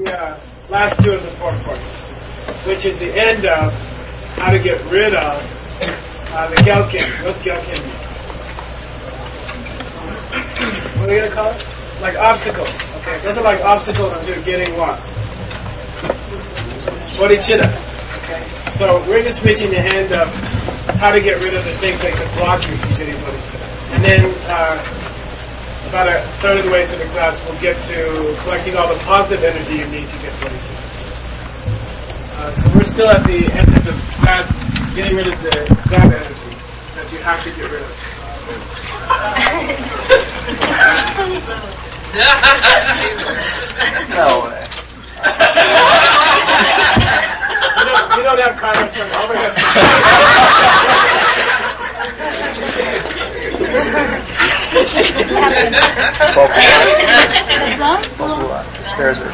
last two of the 4 courses, which is the end of how to get rid of the Gelkin. What's Gelkin mean? What are we going to call it? Like obstacles. Okay, those are like obstacles to getting what? Bodhicitta. Okay, so we're just reaching the end of how to get rid of the things that could block you from getting bodhicitta. And then about a third of the way through the class, we'll get to collecting all the positive energy you need to get bodhicitta. So we're still at the end of the bad, getting rid of the bad energy that you have to get rid of. No way. You don't have karma from overhead. Spares her.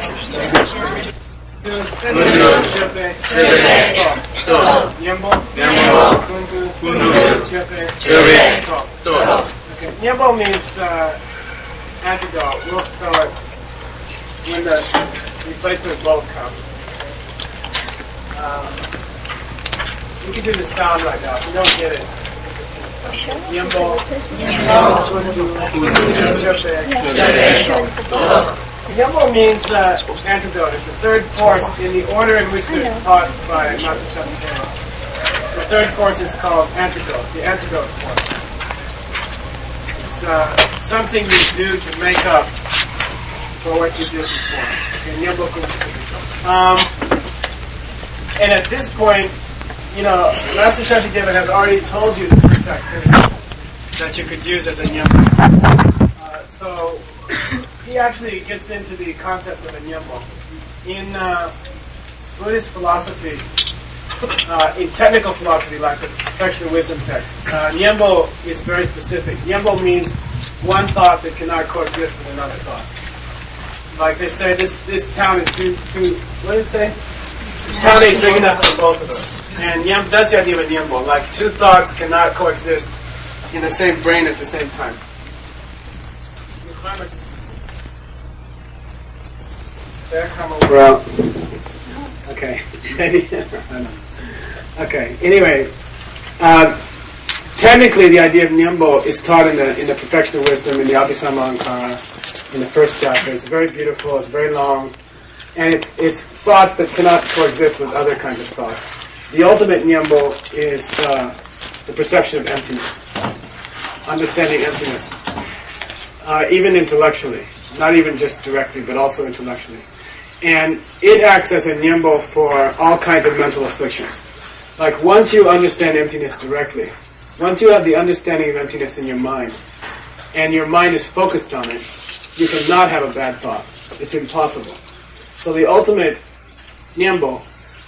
Nyembo means antidote. We'll spell it when the replacement both comes. We can do the sound right now. If you don't get it, Nyembo. Nyembo means antidote. It's the third course in the order in which they're taught by Master Shantideva. The third course is called antidote, the antidote course. It's something you do to make up for what you did before. And at this point, Master Shantideva has already told you the 6 activities that you could use as a nyembo. So he actually gets into the concept of a nyembo. In Buddhist philosophy, in technical philosophy, like the Perfection of Wisdom text, nyembo is very specific. Nyembo means one thought that cannot coexist with another thought. Like they say, this town is too. What do they say? This town ain't big enough for both of us. And that's the idea of nyembo. Like two thoughts cannot coexist in the same brain at the same time. Well, okay. Okay. Anyway, technically, the idea of nyembo is taught in the Perfection of Wisdom in the Abhisamayalankara in the first chapter. It's very beautiful. It's very long, and it's thoughts that cannot coexist with other kinds of thoughts. The ultimate nyembo is the perception of emptiness, understanding emptiness, even intellectually, not even just directly, but also intellectually. And it acts as a nyembo for all kinds of mental afflictions. Like once you understand emptiness directly, once you have the understanding of emptiness in your mind, and your mind is focused on it, you cannot have a bad thought. It's impossible. So the ultimate nyembo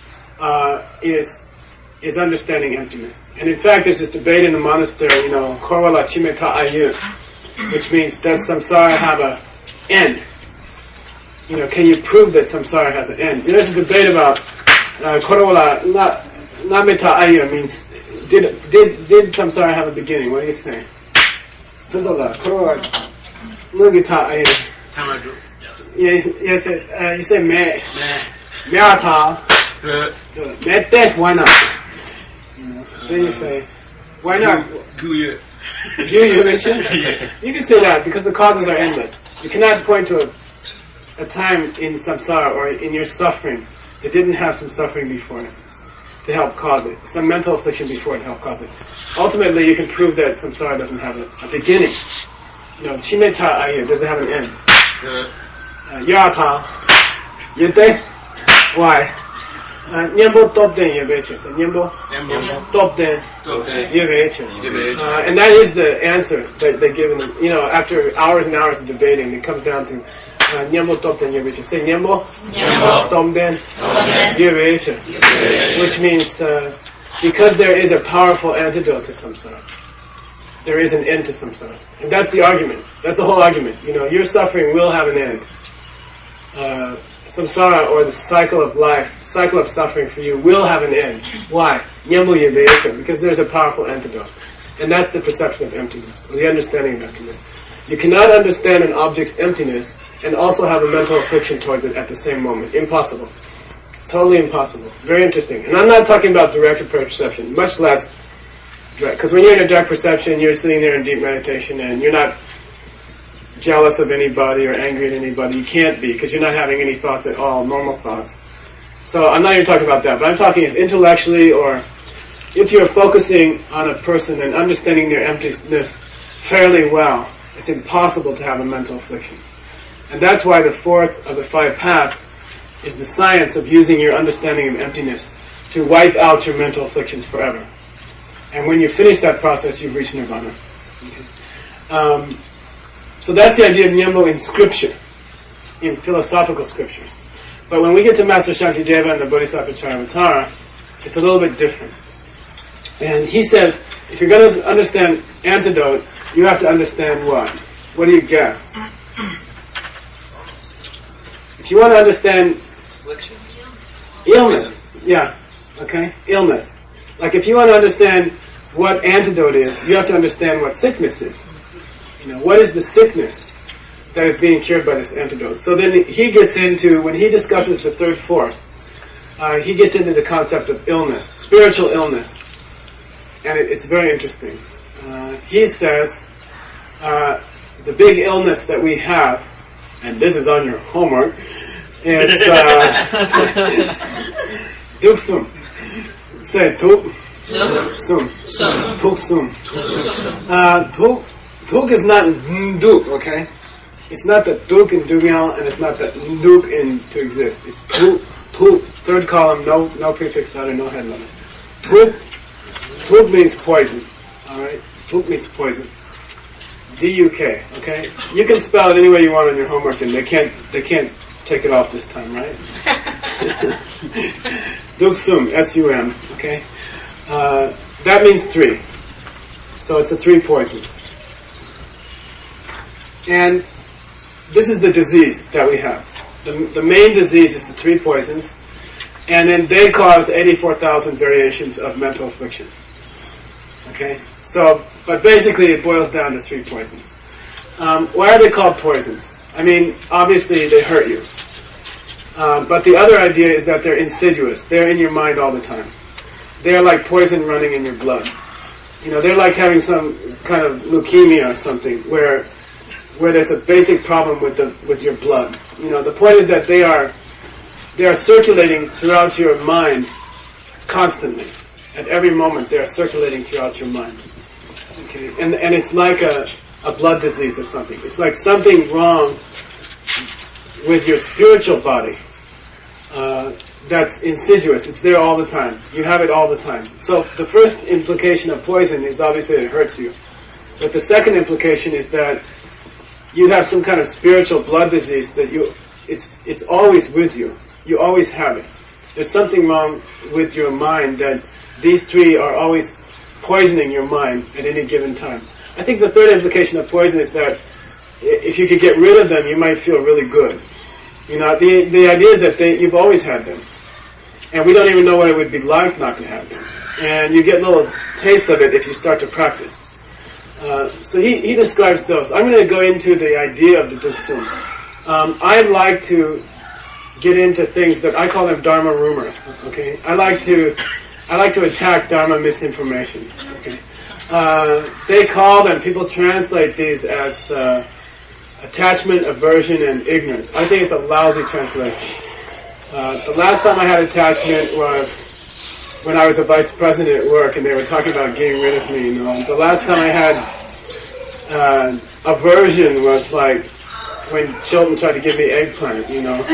is understanding emptiness. And in fact, there's this debate in the monastery, Korwala Chimeta Ayu, which means, does samsara have an end? Can you prove that samsara has an end? There's a debate about Korwala Nameta Ayu means, did samsara have a beginning? What do you say? Korwala Mugita Ayu. Tamadu. Yes. You say me. Meata. Mette, why not? Then you say, why not? Guyu. You can say that because the causes are endless. You cannot point to a time in samsara or in your suffering that didn't have some suffering before it to help cause it. Some mental affliction before it helped cause it. Ultimately, you can prove that samsara doesn't have a beginning. Chimeta ayu doesn't have an end. Yata. Yute. Why? Nyembo topden yebeche. Nyembo topden yebeche. And that is the answer that they give in after hours and hours of debating, it comes down to Nyembo topden yebeche. Say Nyembo topden yebeche. Which means because there is a powerful antidote to samsara. There is an end to samsara. And that's the argument. That's the whole argument. Your suffering will have an end. Samsara, or the cycle of life, cycle of suffering for you, will have an end. Why? Nyembo yebeche, because there's a powerful antidote. And that's the perception of emptiness, or the understanding of emptiness. You cannot understand an object's emptiness and also have a mental affliction towards it at the same moment. Impossible. Totally impossible. Very interesting. And I'm not talking about direct perception, much less direct. Because when you're in a direct perception, you're sitting there in deep meditation and you're not jealous of anybody or angry at anybody. You can't be, because you're not having any thoughts at all, normal thoughts. So I'm not even talking about that, but I'm talking if intellectually or if you're focusing on a person and understanding their emptiness fairly well, it's impossible to have a mental affliction. And that's why the fourth of the 5 paths is the science of using your understanding of emptiness to wipe out your mental afflictions forever. And when you finish that process, you've reached nirvana. Okay. So that's the idea of Nyembo in scripture, in philosophical scriptures. But when we get to Master Shantideva and the Bodhisattva Charivatara, it's a little bit different. And he says, if you're going to understand antidote, you have to understand what? What do you guess? If you want to understand illness, yeah, okay, illness. Like if you want to understand what antidote is, you have to understand what sickness is. You know, what is the sickness that is being cured by this antidote? So then he gets into, when he discusses the third force, he gets into the concept of illness, spiritual illness. And it's very interesting. He says, the big illness that we have, and this is on your homework, is duksum. Say tuk sum. Tuk sum. Tuk is not nduk, okay? It's not the duk in dugyal, and it's not the nduk in to exist. It's tuk, third column, no prefix letter, no head letter. Tuk means poison, alright? Tuk means poison. D-U-K, okay? You can spell it any way you want on your homework, and they can't take it off this time, right? Duksum, S-U-M, okay? That means 3. So it's the 3 poisons. And this is the disease that we have. The main disease is the 3 poisons, and then they cause 84,000 variations of mental afflictions. Okay? So, but basically it boils down to 3 poisons. Why are they called poisons? I mean, obviously they hurt you. But the other idea is that they're insidious. They're in your mind all the time. They're like poison running in your blood. You know, they're like having some kind of leukemia or something where there's a basic problem with your blood. You know, the point is that they are circulating throughout your mind constantly. At every moment they are circulating throughout your mind. Okay? And it's like a blood disease or something. It's like something wrong with your spiritual body that's insidious. It's there all the time. You have it all the time. So the first implication of poison is obviously that it hurts you. But the second implication is that you have some kind of spiritual blood disease that it's always with you. You always have it. There's something wrong with your mind that these 3 are always poisoning your mind at any given time. I think the third implication of poison is that if you could get rid of them, you might feel really good. You know, the idea is that you've always had them. And we don't even know what it would be like not to have them. And you get little tastes of it if you start to practice. So he describes those. I'm going to go into the idea of the duksum. I'd like to get into things that I call them Dharma rumors. Okay, I like to attack Dharma misinformation. Okay, they call them, people translate these as attachment, aversion, and ignorance. I think it's a lousy translation. The last time I had attachment was when I was a vice president at work, and they were talking about getting rid of me. You know, the last time I had aversion was like when Chilton tried to give me eggplant. You know,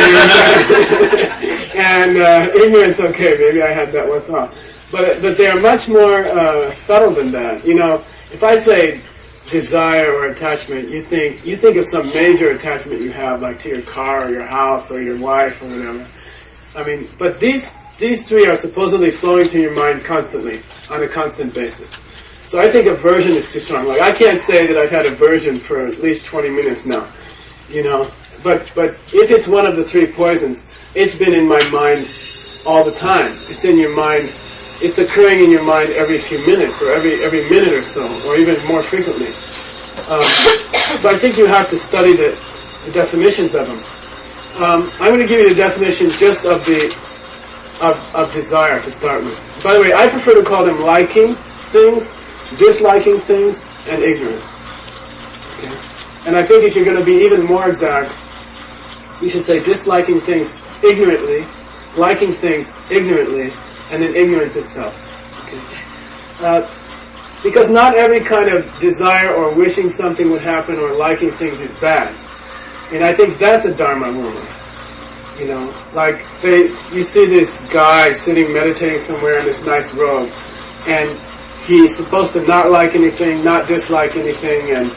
and ignorance. Okay, maybe I had that once off, but they are much more subtle than that. You know, if I say desire or attachment, you think of some major attachment you have, like to your car or your house or your wife or whatever. I mean, but these 3 are supposedly flowing through your mind constantly, on a constant basis. So I think aversion is too strong. Like, I can't say that I've had aversion for at least 20 minutes now, you know. But if it's one of the 3 poisons, it's been in my mind all the time. It's in your mind. It's occurring in your mind every few minutes, or every minute or so, or even more frequently. So I think you have to study the definitions of them. I'm going to give you the definition just of desire to start with. By the way, I prefer to call them liking things, disliking things, and ignorance. Okay? And I think if you're going to be even more exact, you should say disliking things ignorantly, liking things ignorantly, and then ignorance itself. Okay? Because not every kind of desire or wishing something would happen or liking things is bad. And I think that's a Dharma rumor. You know, like you see this guy sitting meditating somewhere in this nice robe, and he's supposed to not like anything, not dislike anything, and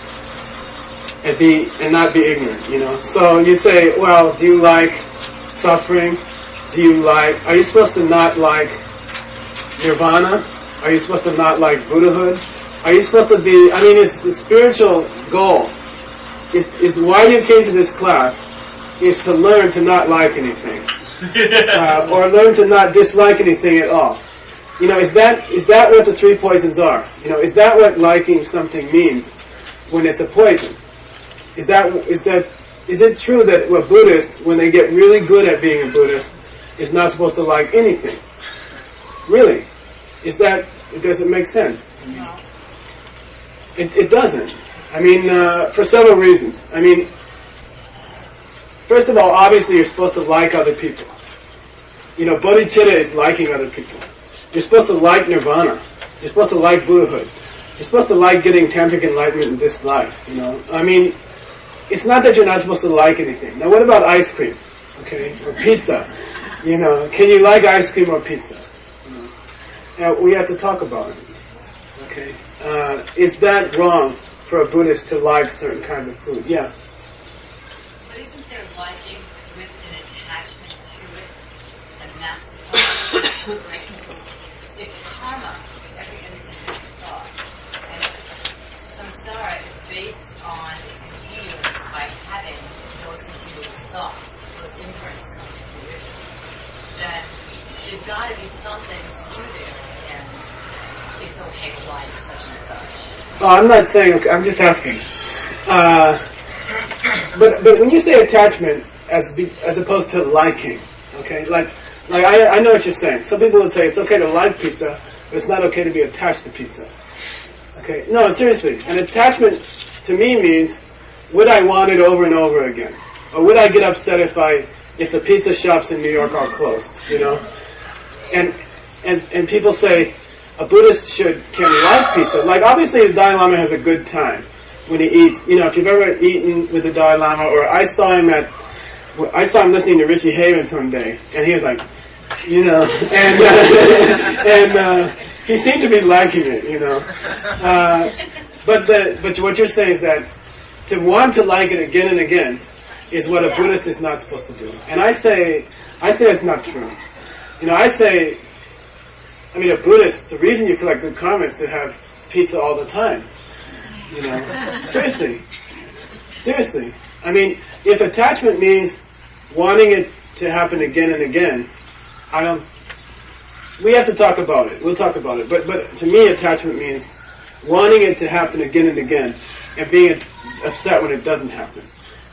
not be ignorant. You know, so you say, well, do you like suffering? Are you supposed to not like nirvana? Are you supposed to not like Buddhahood? Are you supposed to be? I mean, it's the spiritual goal. Is why you came to this class is to learn to not like anything, or learn to not dislike anything at all. You know, is that what the three poisons are? You know, is that what liking something means when it's a poison? Is it true that a Buddhist, when they get really good at being a Buddhist, is not supposed to like anything? Really? Does it make sense? No. It doesn't. I mean, for several reasons. I mean, first of all, obviously you're supposed to like other people. You know, bodhicitta is liking other people. You're supposed to like nirvana. You're supposed to like Buddhahood. You're supposed to like getting tantric enlightenment in this life, you know. I mean, it's not that you're not supposed to like anything. Now what about ice cream? Okay? Or pizza? You know, can you like ice cream or pizza? You know? Now we have to talk about it. Okay? Is that wrong for a Buddhist to like certain kinds of food? Yeah. But isn't there liking with an attachment to it? And that's the problem. If karma is every instant of thought, and samsara is based on its continuance by having those continuous thoughts, those imprints come to fruition, then there's got to be something to there, and it's okay to like such and such. Oh, I'm not saying, okay, I'm just asking. But when you say attachment as opposed to liking, okay, like I know what you're saying. Some people would say it's okay to like pizza, but it's not okay to be attached to pizza. Okay, no, seriously, an attachment to me means would I want it over and over again, or would I get upset if the pizza shops in New York are closed, you know? And people say a Buddhist can like pizza. Like, obviously the Dalai Lama has a good time when he eats. You know, if you've ever eaten with the Dalai Lama, or I saw him listening to Richie Havens one day, and he was like, you know, and he seemed to be liking it, you know. But what you're saying is that to want to like it again and again is what a Buddhist is not supposed to do. And I say it's not true. You know, I mean, a Buddhist, the reason you collect good karma is to have pizza all the time. You know? Seriously. I mean, if attachment means wanting it to happen again and again, we have to talk about it. We'll talk about it. But to me, attachment means wanting it to happen again and again, and being upset when it doesn't happen.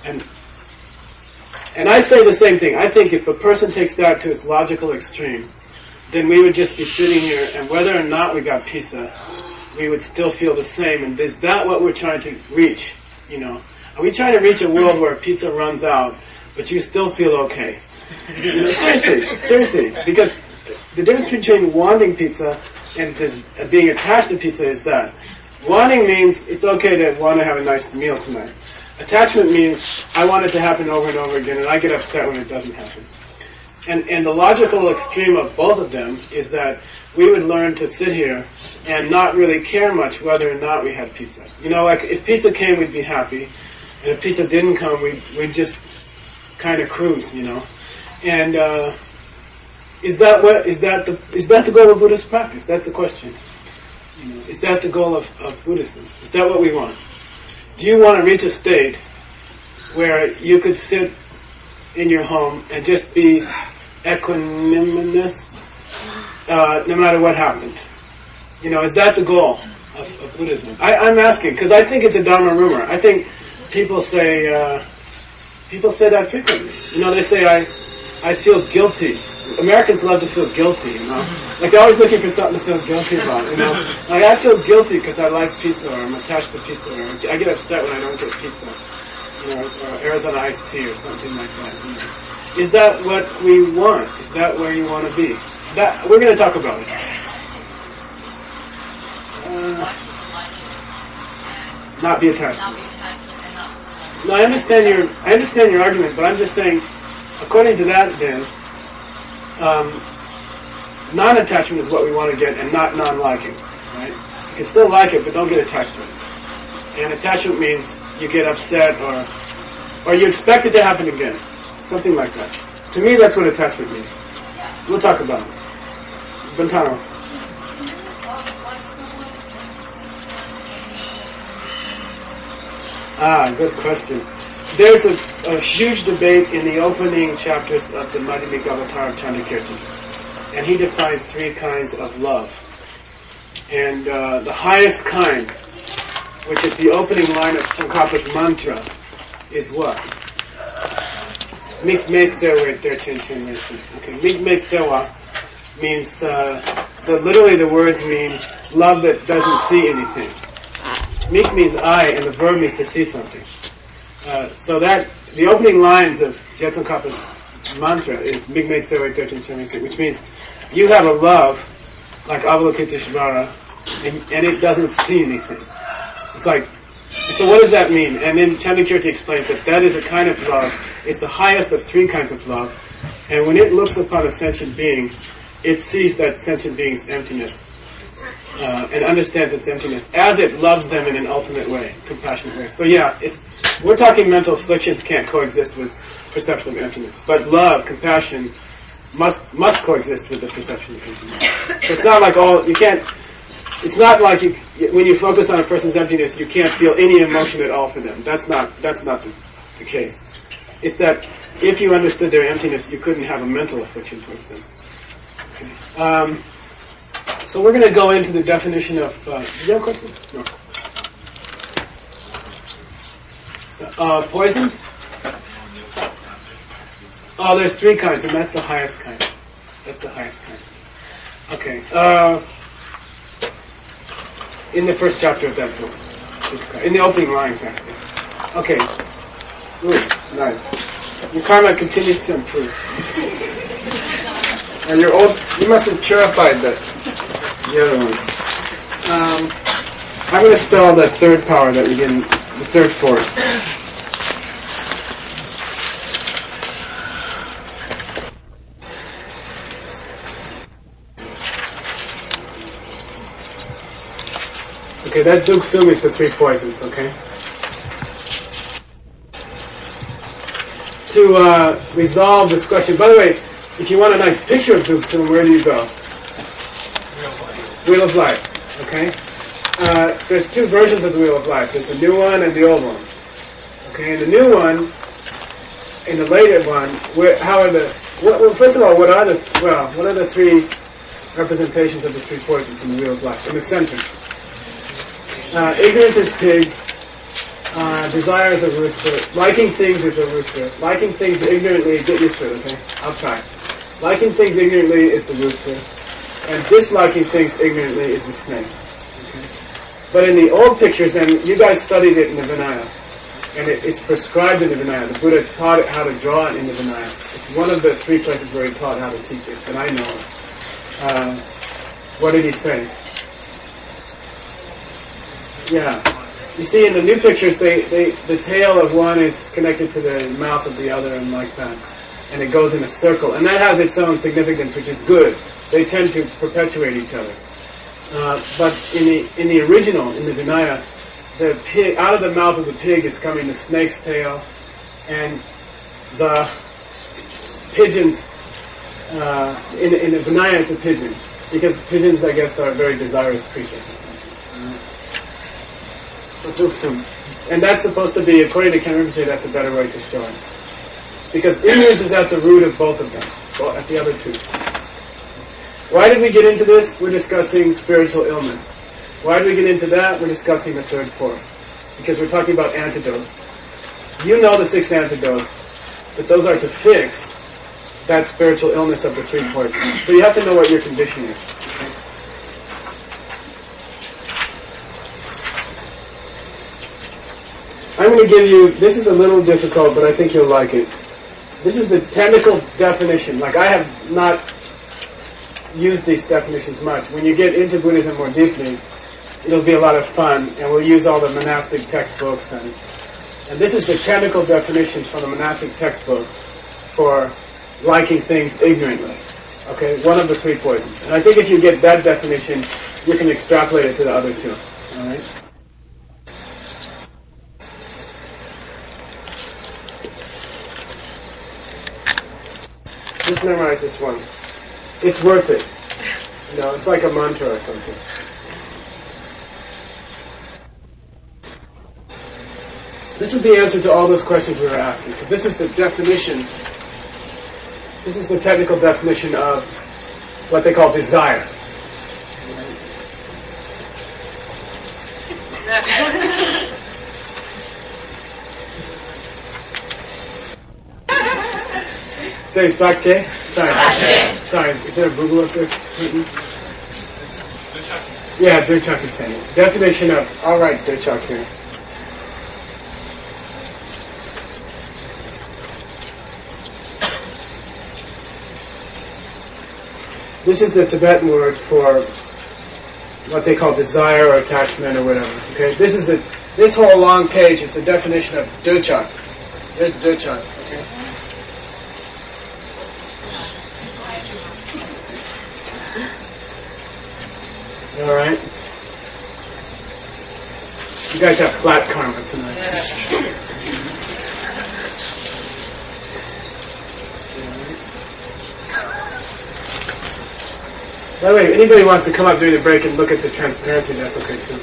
And I say the same thing. I think if a person takes that to its logical extreme, then we would just be sitting here, and whether or not we got pizza, we would still feel the same. And is that what we're trying to reach? You know, are we trying to reach a world where pizza runs out, but you still feel okay? You know, seriously, because the difference between wanting pizza and being attached to pizza is that wanting means it's okay to want to have a nice meal tonight. Attachment means I want it to happen over and over again, and I get upset when it doesn't happen. And the logical extreme of both of them is that we would learn to sit here and not really care much whether or not we had pizza. You know, like if pizza came, we'd be happy, and if pizza didn't come, we'd just kind of cruise, you know. And is that the goal of Buddhist practice? That's the question. You know, is that the goal of Buddhism? Is that what we want? Do you want to reach a state where you could sit in your home and just be equanimous no matter what happened? You know, is that the goal of Buddhism? I'm asking because I think it's a Dharma rumor. I think people say that frequently. They say, I feel guilty. Americans love to feel guilty, Like they're always looking for something to feel guilty about, Like I feel guilty because I like pizza, or I'm attached to pizza, or I get upset when I don't get pizza, or Arizona iced tea, or something like that. Is that what we want? Is that where you want to be? That we're going to talk about it. Not be attached. No, I understand your argument, but I'm just saying, according to that, then, non-attachment is what we want to get, and not non-liking, right? You can still like it, but don't get attached to it. And attachment means you get upset, or you expect it to happen again, something like that. To me, that's what attachment means. We'll talk about it. Bentano. Good question. There's a huge debate in the opening chapters of the Madhyamika Avatar of Chandrakirti. And he defines 3 kinds of love. And the highest kind, which is the opening line of Tsongkhapa's mantra, is what? Mikmetsewa derchen. Okay, Mikmetsewa means, literally the words mean love that doesn't see anything. Mik means eye, and the verb means to see something. So that the opening lines of Tsongkhapa's mantra is Mikmetsewa derchen, which means you have a love like Avalokiteshvara, and it doesn't see anything. It's like, so what does that mean? And then Chandrakirti explains that is a kind of love. It's the highest of 3 kinds of love. And when it looks upon a sentient being, it sees that sentient being's emptiness. And understands its emptiness as it loves them in an ultimate way, compassionate way. So yeah, we're talking mental afflictions can't coexist with perception of emptiness. But love, compassion, must coexist with the perception of emptiness. So it's not like it's not like when you focus on a person's emptiness, you can't feel any emotion at all for them. That's not the case. It's that if you understood their emptiness, you couldn't have a mental affliction towards them. Okay. So we're going to go into the definition of... do you have a question? No. So, poisons? Oh, there's 3 kinds, and that's the highest kind. Okay. In the first chapter of that book. In the opening lines, actually. Okay. Ooh, nice. Your karma continues to improve. And you must have purified the other one. I'm going to spell the third power that we get in the third force. Okay, that Duksum is the 3 poisons, okay? To resolve this question, by the way, if you want a nice picture of Duksum, where do you go? Wheel of Life, okay? There's 2 versions of the Wheel of Life. There's the new one and the old one. Okay, and the new one, and the later one, first of all, what are the 3 representations of the 3 poisons in the Wheel of Life? In the center. Ignorance is pig, desire is a rooster, liking things is a rooster, liking things ignorantly, get used to it, okay? I'll try. Liking things ignorantly is the rooster, and disliking things ignorantly is the snake. Okay? But in the old pictures, and you guys studied it in the Vinaya, and it's prescribed in the Vinaya. The Buddha taught it how to draw it in the Vinaya. It's one of the 3 places where he taught how to teach it, that I know of. What did he say? Yeah. You see, in the new pictures, the tail of one is connected to the mouth of the other, and like that. And it goes in a circle. And that has its own significance, which is good. They tend to perpetuate each other. But in the original, in the Vinaya, the pig, out of the mouth of the pig is coming the snake's tail, and the pigeons, in the Vinaya it's a pigeon. Because pigeons, I guess, are very desirous creatures or something. So Duksum. And that's supposed to be, according to Ken Rinpoche, that's a better way to show it. Because ignorance is at the root of both of them, at the other 2. Why did we get into this? We're discussing spiritual illness. Why did we get into that? We're discussing the 3rd force. Because we're talking about antidotes. You know the 6 antidotes, but those are to fix that spiritual illness of the 3 poisons. So you have to know what your condition is. Okay? I'm going to give you, this is a little difficult, but I think you'll like it. This is the technical definition. Like, I have not used these definitions much. When you get into Buddhism more deeply, it'll be a lot of fun, and we'll use all the monastic textbooks. And this is the technical definition from the monastic textbook for liking things ignorantly. Okay, one of the 3 poisons. And I think if you get that definition, you can extrapolate it to the other 2. All right? Just memorize this one. It's worth it. You know, it's like a mantra or something. This is the answer to all those questions we were asking. Because this is the definition. This is the technical definition of what they call desire. Say Sakche. Sorry. Is there a Google up there? Yeah, Durchak is saying it. Definition of, alright, Durchak here. This is the Tibetan word for what they call desire or attachment or whatever. Okay, this whole long page is the definition of Durchak. There's Durchak. Okay. All right. You guys have flat karma tonight. By the way, if anybody wants to come up during the break and look at the transparency, that's okay too.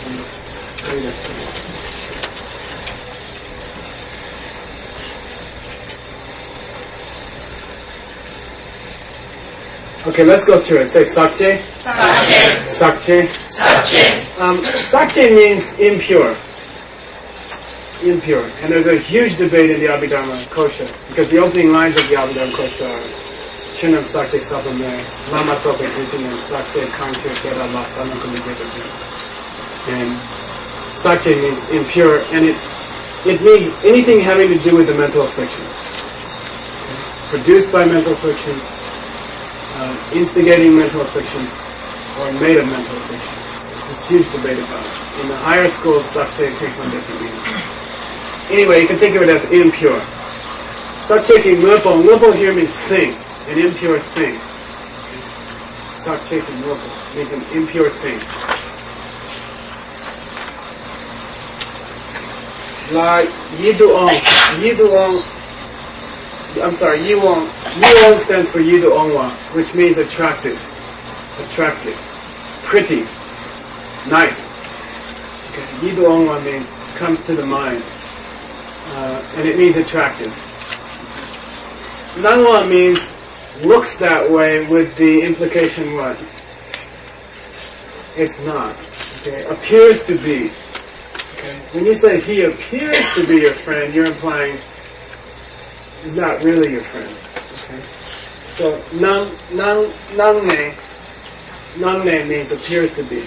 Okay, let's go through it. Say Sakche. Sakche. Sakche means impure. Impure. And there's a huge debate in the Abhidharma Kosha, because the opening lines of the Abhidharma Kosha are Chinam Sakche Sapame, Lama Tope Kuchinam Sakche Kantir Kera Lastana Kumigeta. And Sakche means impure, and it means anything having to do with the mental afflictions. Produced by mental afflictions, instigating mental afflictions, or made of mental afflictions. There's this huge debate about it. In the higher schools, Sakche takes on different meanings. Anyway, you can think of it as impure. Sakche ki lupo. Lupo here means thing, an impure thing. Sakche ki lupo means an impure thing. La yiduong. Yiwong stands for Yiduongwa, which means attractive, pretty, nice. Okay. Yiduongwa means comes to the mind, and it means attractive. Nangwa means looks that way, with the implication what? It's not. Okay, appears to be. Okay, when you say he appears to be your friend, you're implying is not really your friend. Okay? So nangne means appears to be.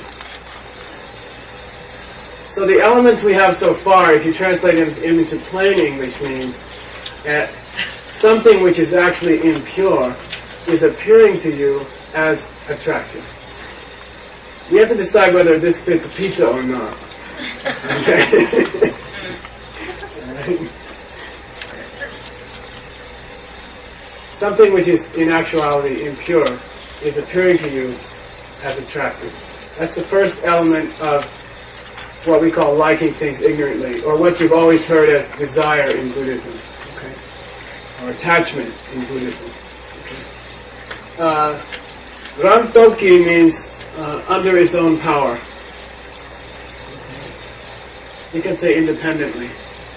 So the elements we have so far, if you translate them into plain English, means something which is actually impure is appearing to you as attractive. You have to decide whether this fits a pizza or not. Okay? Something which is in actuality impure is appearing to you as attractive. That's the first element of what we call liking things ignorantly, or what you've always heard as desire in Buddhism, okay? Or attachment in Buddhism. Okay? Rangtokki means under its own power. Okay? You can say independently.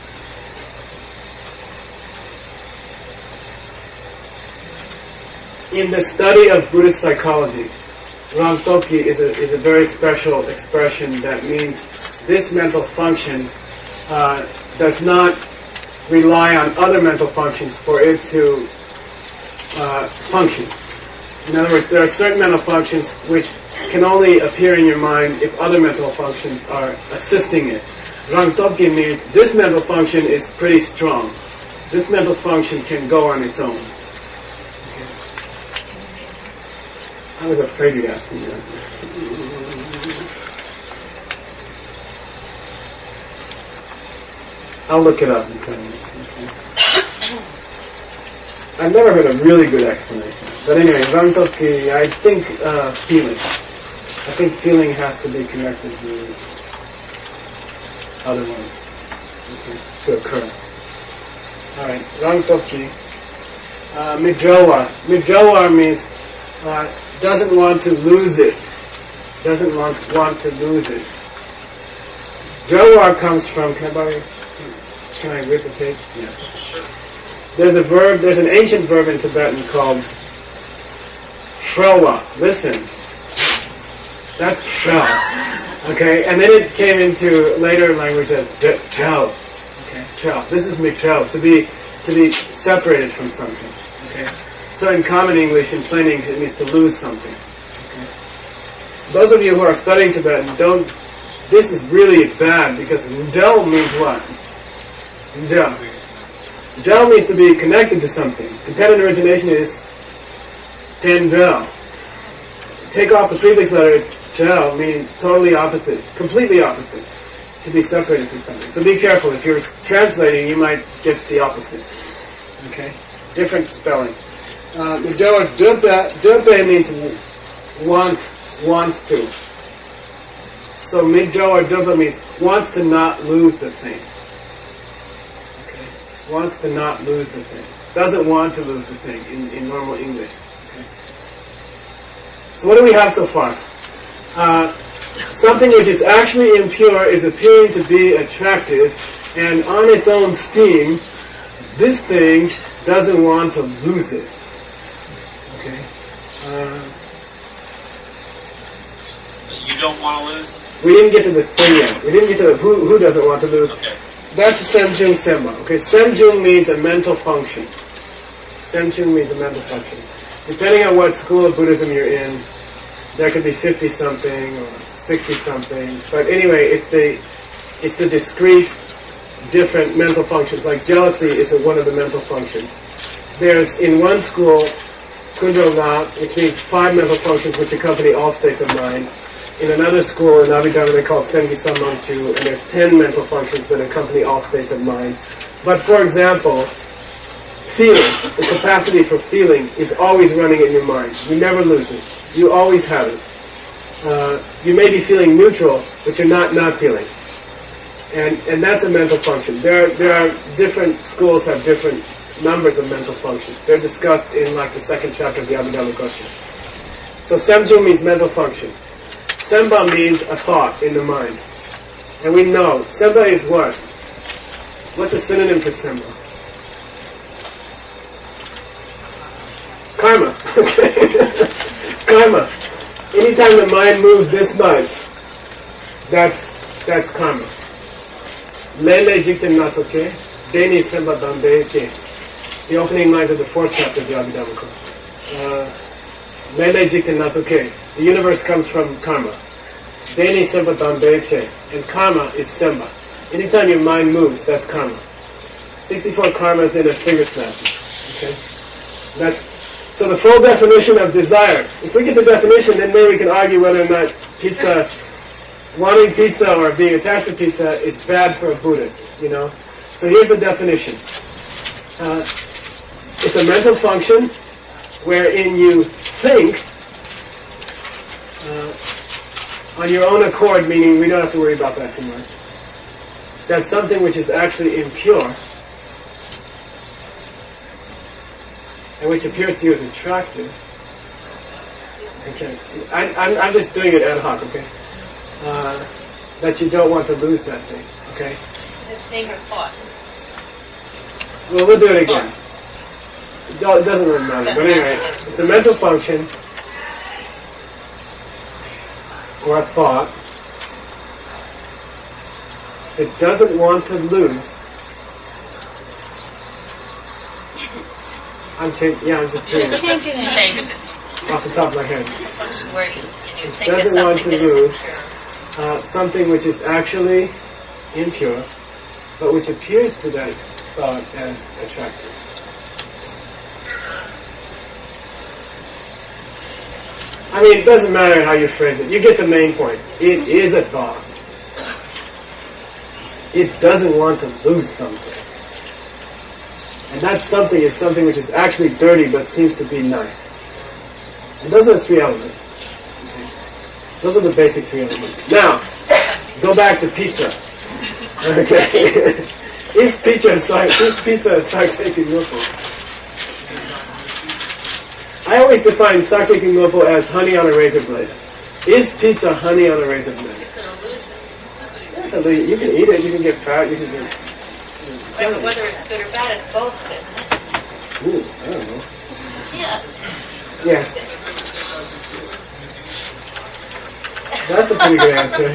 In the study of Buddhist psychology, Rangtokki is a very special expression that means this mental function does not rely on other mental functions for it to function. In other words, there are certain mental functions which can only appear in your mind if other mental functions are assisting it. Rangtopki means this mental function is pretty strong. This mental function can go on its own. Okay. I was afraid you'd ask me that. I'll look it up and tell you. I've never heard a really good explanation. But anyway, Rangtopki, I think feeling. I think feeling has to be connected to other ones to occur. Alright, Rangtopki. Midjawar. Midjawar means doesn't want to lose it. Doesn't want to lose it. Jawar comes from, can I read the page? Yes. There's an ancient verb in Tibetan called shrawa. Listen. That's shra. Okay, and then it came into later language as chao. Okay, chao. This is mikchao, to be separated from something. Okay, so in common English, in plain English, it means to lose something. Okay, those of you who are studying Tibetan, this is really bad because ndel means what? Ndel. Ndel means to be connected to something. Tibetan origination is tendel. Take off the prefix letter, it's gel, meaning totally opposite, completely opposite, to be separated from something. So be careful. If you're translating, you might get the opposite. Okay? Different spelling. Durpe means wants to. So midjo or durpa means wants to not lose the thing. Okay? Wants to not lose the thing. Doesn't want to lose the thing in normal English. So what do we have so far? Something which is actually impure is appearing to be attractive, and on its own steam, this thing doesn't want to lose it. Okay. You don't want to lose? We didn't get to the thing yet. We didn't get to the who doesn't want to lose. Okay. That's Semjung Semba. Okay, Semjung means a mental function. Semjung means a mental function. Depending on what school of Buddhism you're in, there could be 50-something or 60-something. But anyway, it's the discrete, different mental functions. Like jealousy is one of the mental functions. There's, in one school, Kundro La, which means 5 mental functions which accompany all states of mind. In another school, in Abhidharma, they call it Sengi Samangchu, and there's 10 mental functions that accompany all states of mind. But for example, feeling, the capacity for feeling, is always running in your mind. You never lose it. You always have it. You may be feeling neutral, but you're not feeling. And that's a mental function. There are different schools have different numbers of mental functions. They're discussed in like the second chapter of the Abhidharma Kosha. So Semjung means mental function. Semba means a thought in the mind. And we know, Semba is what? What's a synonym for Semba? Karma. Karma. Anytime the mind moves this much, that's karma. Lele jikten natsoke, deni semba dambe ke. The opening lines of the 4th chapter of the Abhidharma Kosha. Lele jikten natsoke. The universe comes from karma. Deni semba dambe che. And karma is semba. Anytime your mind moves, that's karma. 64 karmas in a finger snap. Okay? So the full definition of desire. If we get the definition, then maybe we can argue whether or not pizza, wanting pizza or being attached to pizza is bad for a Buddhist, you know. So here's the definition. It's a mental function wherein you think on your own accord, meaning we don't have to worry about that too much. That's something which is actually impure, and which appears to you as attractive. Okay, I'm just doing it ad hoc. Okay, that you don't want to lose that thing. Okay. It's a thing or thought. Well, we'll do it again. It doesn't really matter. But anyway, it's a mental function or a thought that doesn't want to lose I'm just doing it Changing it. Change it. off the top of my head. Where you It think it's doesn't want something to that is lose impure. something which is actually impure, but which appears to that thought as attractive. I mean, it doesn't matter how you phrase it. You get the main points. It is a thought. It doesn't want to lose something. And that something is something which is actually dirty but seems to be nice. And those are the three elements. Okay. Those are the basic three elements. Now, go back to pizza. Okay. Is pizza a Sarteki Nopo? I always define Sarteki Nopo as honey on a razor blade. Is pizza honey on a razor blade? It's an illusion. It's a you can eat it, you can get fat, you can get... But whether it's good or bad, it's both, isn't it? Ooh, I don't know. Yeah. Yeah. That's a pretty good answer.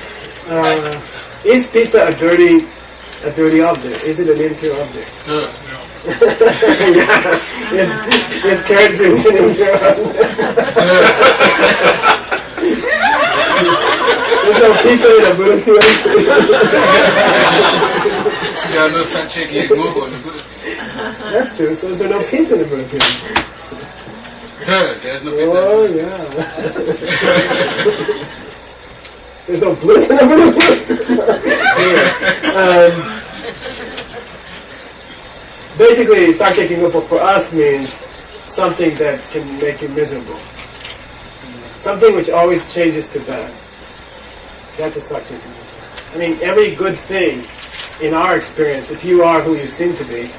Is pizza a dirty object? Is it an impure object? Yeah. Is carrot juice an impure object? There's no pizza in a Buddha theory. Yeah, no Sarteki Nopo in the Buddha. That's true. So is there no pizza in the Buddha theory? There's no pizza. Oh, yeah. There's no bliss in the Buddha theory. Basically, Sarteki Nopo for us means something that can make you miserable. Something which always changes to bad. That's a Sarteki Nopo. I mean, every good thing, in our experience, if you are who you seem to be,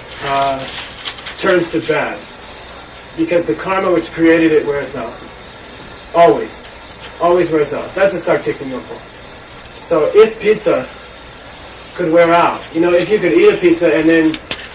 turns to bad. Because the karma which created it wears out. Always. Always wears out. That's a Sarteki Nopo. So if pizza could wear out, if you could eat a pizza and then,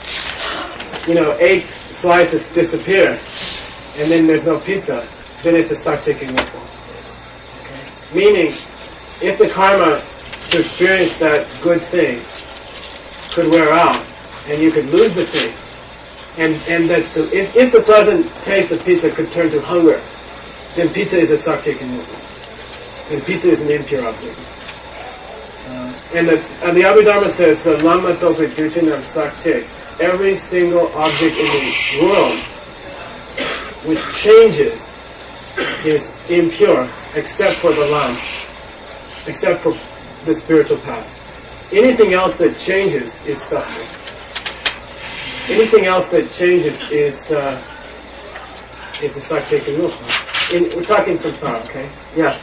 8 slices disappear, and then there's no pizza, then it's a Sarteki Nopo. Okay? Meaning, if the karma to experience that good thing could wear out, and you could lose the thing, and that if the pleasant taste of pizza could turn to hunger, then pizza is a Sarteki Nopo. And pizza is an impure object. And the Abhidharma says, the Lama Tope Duchinam Sartek, every single object in the world which changes is impure, except for the Lam, except for the spiritual path. Anything else that changes is suffering. Anything else that changes is a Sarteki Nopo. We're talking samsara, okay? Yeah.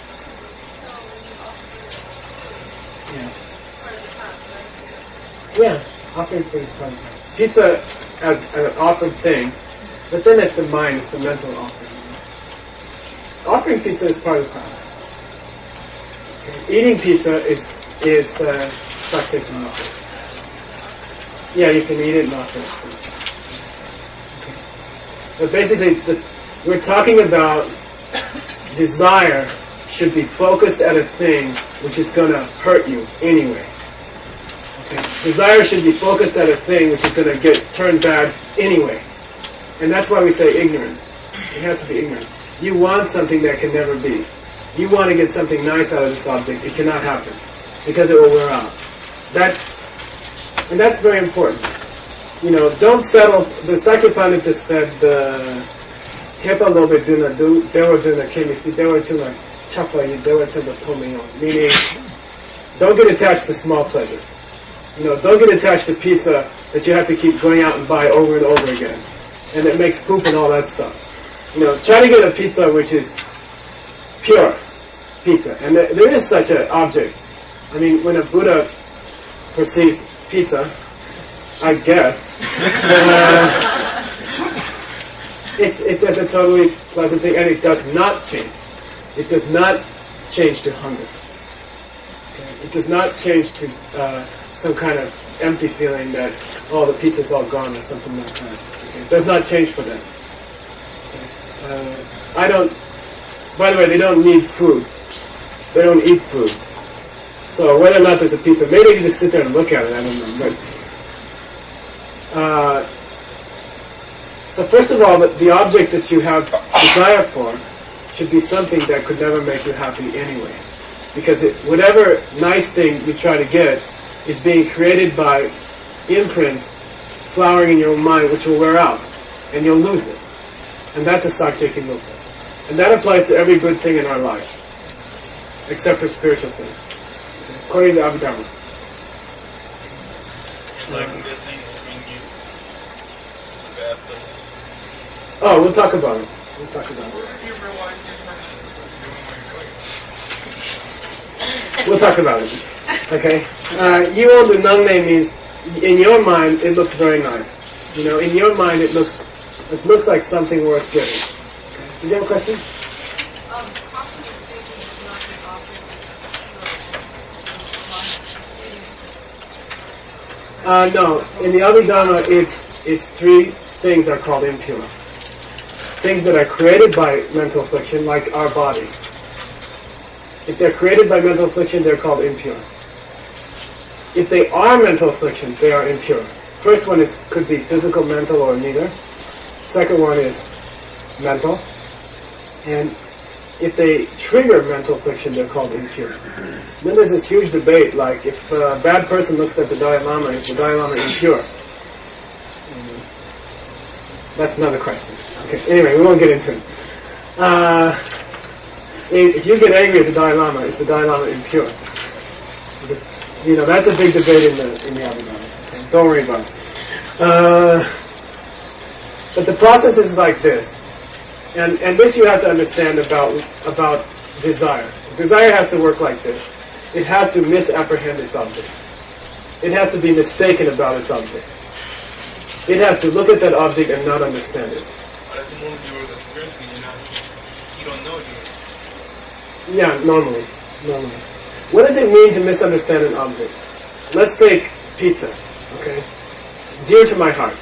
Yeah, offering food is fun. Pizza as an offered thing, but then it's the mind, it's the mental offering. Offering pizza is part of the practice. Okay. Eating pizza is Sarteki Nopo. Yeah, you can eat it and offer it. Okay. But basically, we're talking about desire should be focused at a thing which is going to hurt you anyway. Okay. Desire should be focused at a thing which is going to get turned bad anyway. And that's why we say ignorant. It has to be ignorant. You want something that can never be. You want to get something nice out of this object. It cannot happen. Because it will wear out. And that's very important. Don't settle. The Sakya Pandita said, Kepa lobe duna dewa duna kemisi dewa tuna chapa yi dewa tuna tomiyo. Meaning, don't get attached to small pleasures. Don't get attached to pizza that you have to keep going out and buy over and over again. And it makes poop and all that stuff. Try to get a pizza which is pure pizza. And there is such an object. I mean, when a Buddha perceives pizza, I guess, it's as a totally pleasant thing, and it does not change. It does not change to hunger. Okay? It does not change to some kind of empty feeling that, the pizza's all gone or something like that. Okay? It does not change for them. Okay? By the way, they don't need food. They don't eat food. So whether or not there's a pizza, maybe they can just sit there and look at it, I don't know. But So first of all, the object that you have desire for should be something that could never make you happy anyway. Because whatever nice thing you try to get is being created by imprints flowering in your mind, which will wear out, and you'll lose it. And that's a Sakcheki movement. And that applies to every good thing in our life, except for spiritual things, according to Abhidharma. And like good things will bring you to bad things. Oh, we'll talk about it. We'll talk about it. We'll talk about it. Okay? Yuon the Nangne means, in your mind, it looks very nice. You know, in your mind, it looks like something worth getting. Okay. Did you have a question? No. In the Abhidharma, it's three things are called impure. Things that are created by mental affliction, like our bodies. If they're created by mental affliction, they're called impure. If they are mental affliction, they are impure. First one could be physical, mental, or neither. Second one is mental. And if they trigger mental affliction, they're called impure. Then there's this huge debate, like if a bad person looks at the Dalai Lama, is the Dalai Lama impure? That's another question. Okay, anyway, we won't get into it. If you get angry at the Dalai Lama, is the Dalai Lama impure? Because, you know, that's a big debate in the Abhidharma. Okay? Don't worry about it. But the process is like this. And this you have to understand about desire. Desire has to work like this. It has to misapprehend its object. It has to be mistaken about its object. It has to look at that object and not understand it. But at the moment you're experiencing it, you don't know it. Yeah, normally. What does it mean to misunderstand an object? Let's take pizza, okay? Dear to my heart.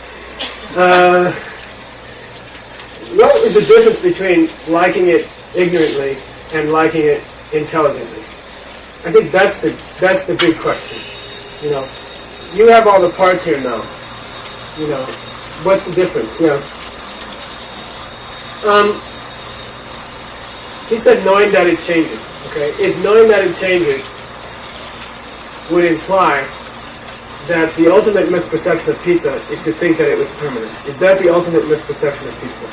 What is the difference between liking it ignorantly and liking it intelligently? I think that's the big question. You know, you have all the parts here now. You know, what's the difference? You know, he said knowing that it changes. Okay, is knowing that it changes would imply that the ultimate misperception of pizza is to think that it was permanent. Is that the ultimate misperception of pizza?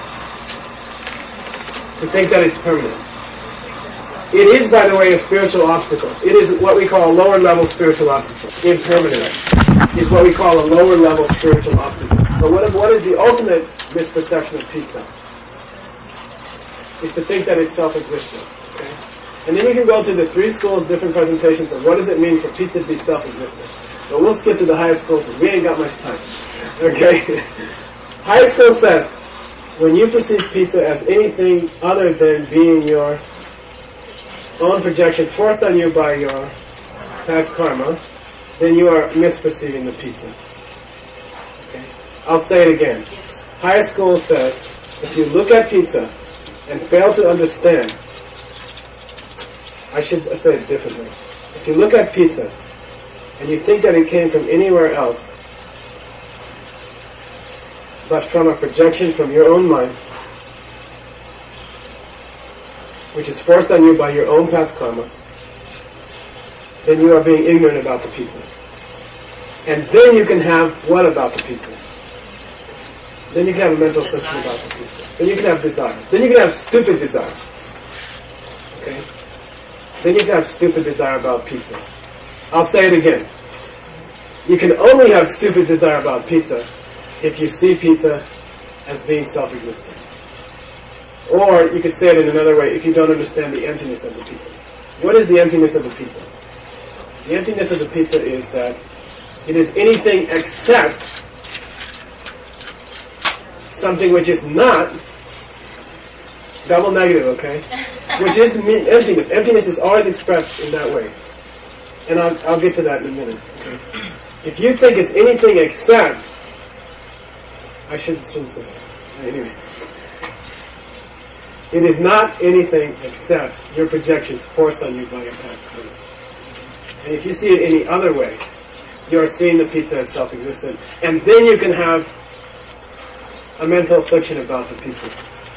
To think that it's permanent. It is, by the way, a spiritual obstacle. It is what we call a lower level spiritual obstacle. Impermanence is what we call a lower level spiritual obstacle. But what is the ultimate misperception of pizza? Is to think that it's self-existent. Okay? And then you can go to the three schools, different presentations of what does it mean for pizza to be self-existent. But we'll skip to the higher school because we ain't got much time. Okay? Higher school says, when you perceive pizza as anything other than being your own projection forced on you by your past karma, then you are misperceiving the pizza. Okay? I'll say it again. Higher school says, if you look at pizza and fail to understand, I should say it differently. If you look at pizza and you think that it came from anywhere else but from a projection from your own mind, which is forced on you by your own past karma, then you are being ignorant about the pizza. And then you can have what about the pizza? Then you can have a mental affliction about the pizza. Then you can have desire. Then you can have stupid desire. Okay? Then you can have stupid desire about pizza. I'll say it again. You can only have stupid desire about pizza if you see pizza as being self-existent. Or you could say it in another way, if you don't understand the emptiness of the pizza. What is the emptiness of the pizza? The emptiness of the pizza is that it is anything except something which is not double negative, okay? Which is emptiness. Emptiness is always expressed in that way. And I'll get to that in a minute. Okay? If you think it's anything except, I shouldn't say that. Anyway. It is not anything except your projections forced on you by your past karma. And if you see it any other way, you are seeing the pizza as self-existent. And then you can have a mental affliction about the pizza.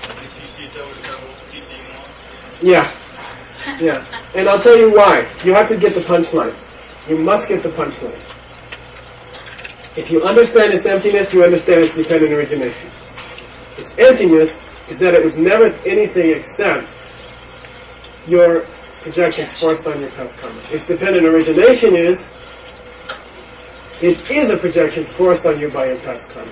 Yeah. Yeah. And I'll tell you why. You have to get the punchline. You must get the punchline. If you understand its emptiness, you understand its dependent origination. Its emptiness is that it was never anything except your projections forced on your past karma. Its dependent origination is, it is a projection forced on you by your past karma.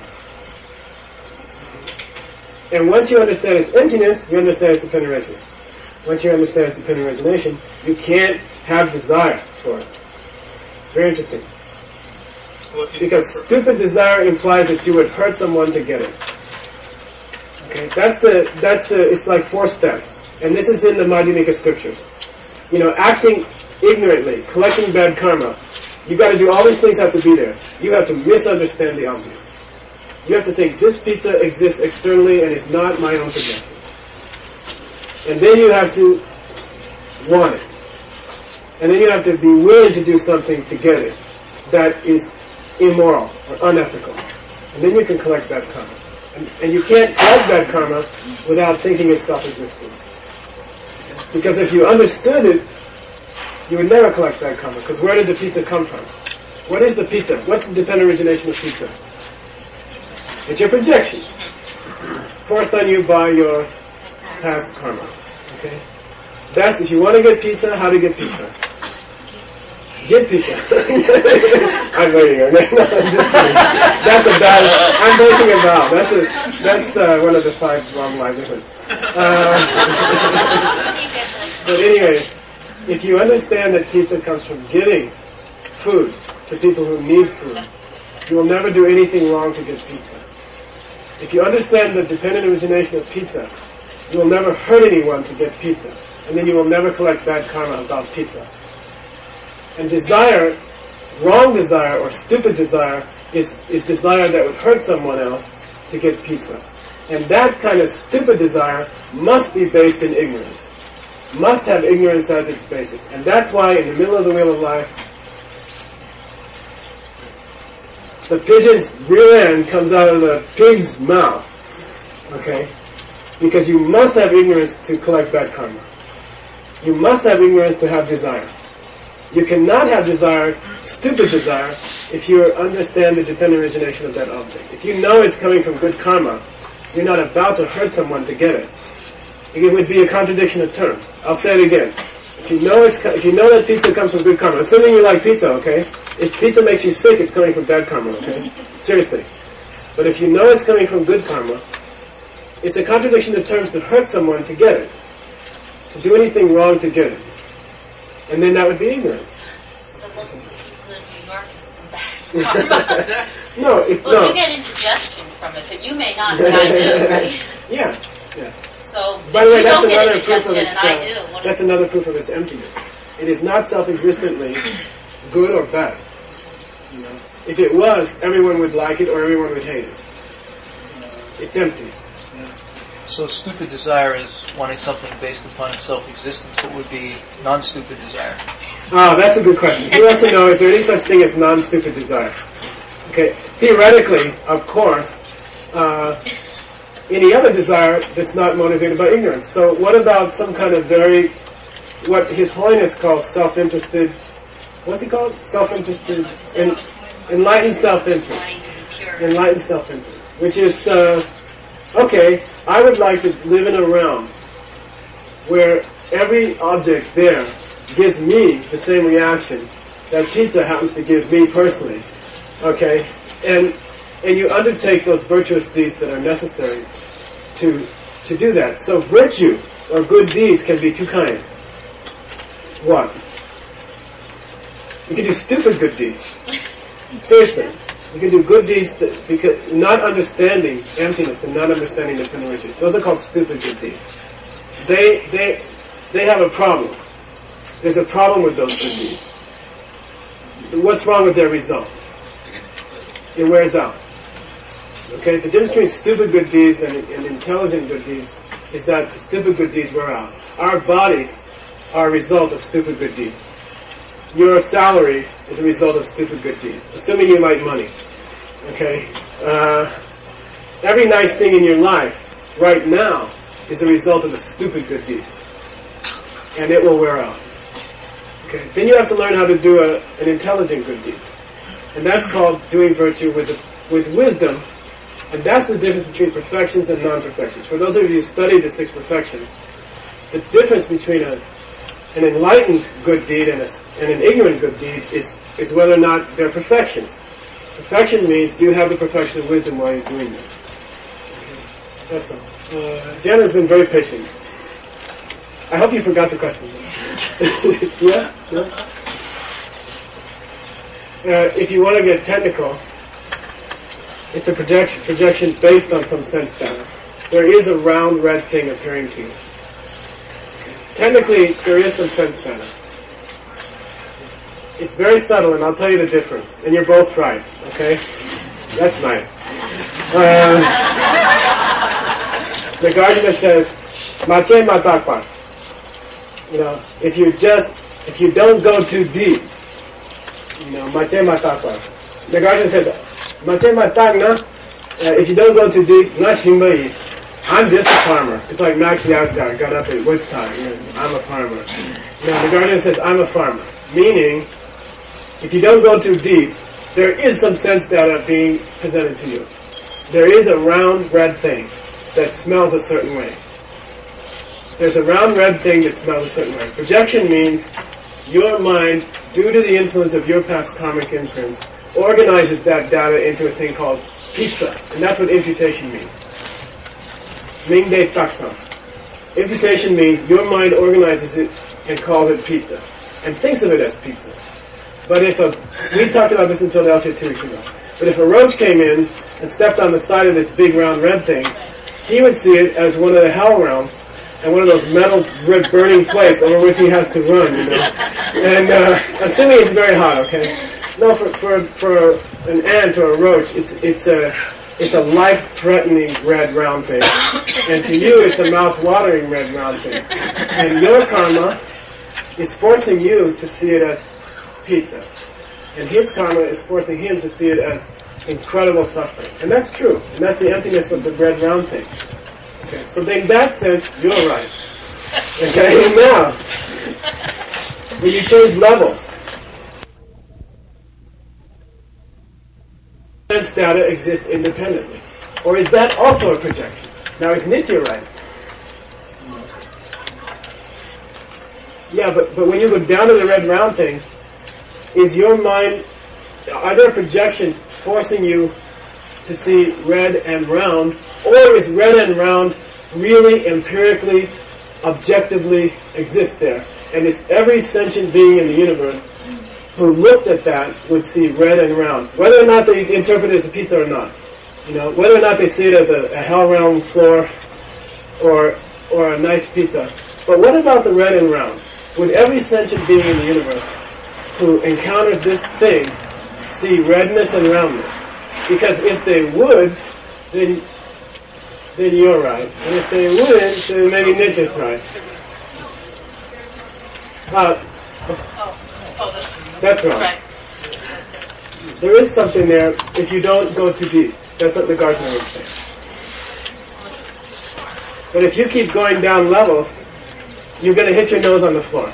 And once you understand its emptiness, you understand its dependent origination. Once you understand its dependent origination, you can't have desire for it. Very interesting. Because stupid desire implies that you would hurt someone to get it. Okay, that's the, it's like 4 steps. And this is in the Madhyamika scriptures. You know, acting ignorantly, collecting bad karma, you got to do all these things have to be there. You have to misunderstand the object. You have to think this pizza exists externally and is not my own projection. And then you have to want it. And then you have to be willing to do something to get it that is immoral or unethical. And then you can collect bad karma. And you can't collect bad karma without thinking it's self-existent. Because if you understood it, you would never collect bad karma. Because where did the pizza come from? What is the pizza? What's the dependent origination of pizza? It's your projection. Forced on you by your past karma. Okay? That's, if you want to get pizza, how to get pizza? Get pizza. I'm very young. No, I'm just kidding. That's a bad, I'm breaking a vow. That's one of the 5 wrong livelihoods. But anyway, if you understand that pizza comes from giving food to people who need food, you will never do anything wrong to get pizza. If you understand the dependent origination of pizza, you will never hurt anyone to get pizza. And then you will never collect bad karma about pizza. And desire, wrong desire or stupid desire, is desire that would hurt someone else to get pizza. And that kind of stupid desire must be based in ignorance. Must have ignorance as its basis. And that's why in the middle of the wheel of life, the pigeon's rear end comes out of the pig's mouth. Okay? Because you must have ignorance to collect bad karma. You must have ignorance to have desire. You cannot have desire, stupid desire, if you understand the dependent origination of that object. If you know it's coming from good karma, you're not about to hurt someone to get it. It would be a contradiction of terms. I'll say it again. If you know that pizza comes from good karma, assuming you like pizza, okay? If pizza makes you sick, it's coming from bad karma, okay? Seriously. But if you know it's coming from good karma, it's a contradiction of terms to hurt someone to get it. To do anything wrong to get it. And then that would be ignorance. So the most pizza in New York is from bad karma. No, you get indigestion from it, but you may not, but I do, right? Yeah, yeah. So, by the way, you that's don't get another proof of indigestion, its. and I do. That's another proof of its emptiness. It is not self-existently good or bad. You know, if it was, everyone would like it or everyone would hate it. It's empty. So stupid desire is wanting something based upon its self-existence. What would be non-stupid desire? Oh, that's a good question. Who wants to know, is there any such thing as non-stupid desire? Okay, theoretically, of course, any other desire that's not motivated by ignorance. So what about some kind of what His Holiness calls self-interested, what's he called? Self-interested, enlightened self-interest. Enlightened self-interest. Which is, okay, I would like to live in a realm where every object there gives me the same reaction that pizza happens to give me personally. Okay? And you undertake those virtuous deeds that are necessary to do that. So virtue or good deeds can be 2 kinds. What? You can do stupid good deeds. Seriously. You can do good deeds because not understanding emptiness and not understanding the origin. Those are called stupid good deeds. They have a problem. There's a problem with those good deeds. What's wrong with their result? It wears out. Okay, the difference between stupid good deeds and intelligent good deeds is that stupid good deeds wear out. Our bodies are a result of stupid good deeds. Your salary is a result of stupid good deeds, assuming you like money. Okay? every nice thing in your life right now is a result of a stupid good deed. And it will wear out. Okay? Then you have to learn how to do an intelligent good deed. And that's called doing virtue with wisdom. And that's the difference between perfections and non-perfections. For those of you who study the 6 perfections, the difference between an enlightened good deed and an ignorant good deed is whether or not they're perfections. Perfection means, do you have the perfection of wisdom while you're doing it? That's all. Jana's been very patient. I hope you forgot the question. Yeah? No? If you want to get technical, it's a projection based on some sense data. There is a round red thing appearing to you. Technically, there is some sense data. It's very subtle, and I'll tell you the difference. And you're both right, okay? That's nice. The Nagarjuna says, Mache matakpa. You know, if you don't go too deep, you know, Mache matakpa. The Nagarjuna says, Mache matagna, if you don't go too deep, na shimbai. I'm just a farmer. It's like Max Yasgar got up at Woodstock. You know, I'm a farmer. You know, the Nagarjuna says, I'm a farmer. Meaning, if you don't go too deep, there is some sense data being presented to you. There is a round red thing that smells a certain way. There's a round red thing that smells a certain way. Projection means your mind, due to the influence of your past karmic imprints, organizes that data into a thing called pizza. And that's what imputation means. Mingde taksa. Imputation means your mind organizes it and calls it pizza. And thinks of it as pizza. But we talked about this in Philadelphia 2 weeks ago. But if a roach came in and stepped on the side of this big round red thing, he would see it as one of the hell realms and one of those metal red burning plates over which he has to run, you know. And assuming it's very hot, okay? No, for an ant or a roach, it's a life-threatening red round thing. And to you, it's a mouth-watering red round thing. And your karma is forcing you to see it as pizza. And his karma is forcing him to see it as incredible suffering. And that's true. And that's the emptiness of the red round thing. Okay, so in that sense, you're right. Okay, and now, when you change levels, sense data exist independently. Or is that also a projection? Now, is Nitya right? Yeah, but when you look down to the red round thing, is your mind, are there projections forcing you to see red and round, or is red and round really empirically, objectively exist there? And is every sentient being in the universe who looked at that would see red and round, whether or not they interpret it as a pizza or not. You know, whether or not they see it as a hell realm floor or a nice pizza. But what about the red and round? Would every sentient being in the universe who encounters this thing see redness and roundness? Because if they would, then you're right. And if they wouldn't, then maybe Nitya's right. That's wrong. Right. There is something there if you don't go too deep. That's what the Nagarjuna would say. But if you keep going down levels, you're going to hit your nose on the floor.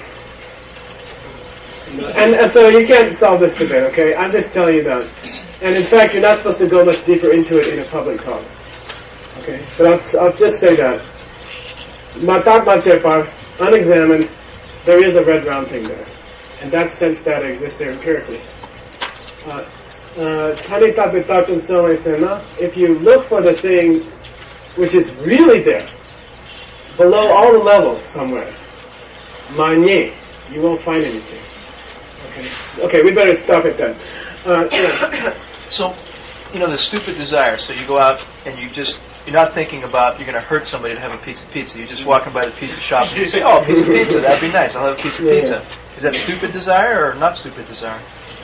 And so you can't solve this debate, okay? I'm just telling you that. And in fact, you're not supposed to go much deeper into it in a public talk. Okay? But I'll just say that. Matak Machepar, unexamined, there is a red round thing there. And that sense data exists there empirically. If you look for the thing which is really there, below all the levels somewhere, manye, you won't find anything. Okay, we better stop at that. Yeah. So, the stupid desire. So you go out and you're not thinking about you're going to hurt somebody to have a piece of pizza. You're just walking by the pizza shop and you say, oh, a piece of pizza, that'd be nice. I'll have a piece of pizza. Is that stupid desire or not stupid desire?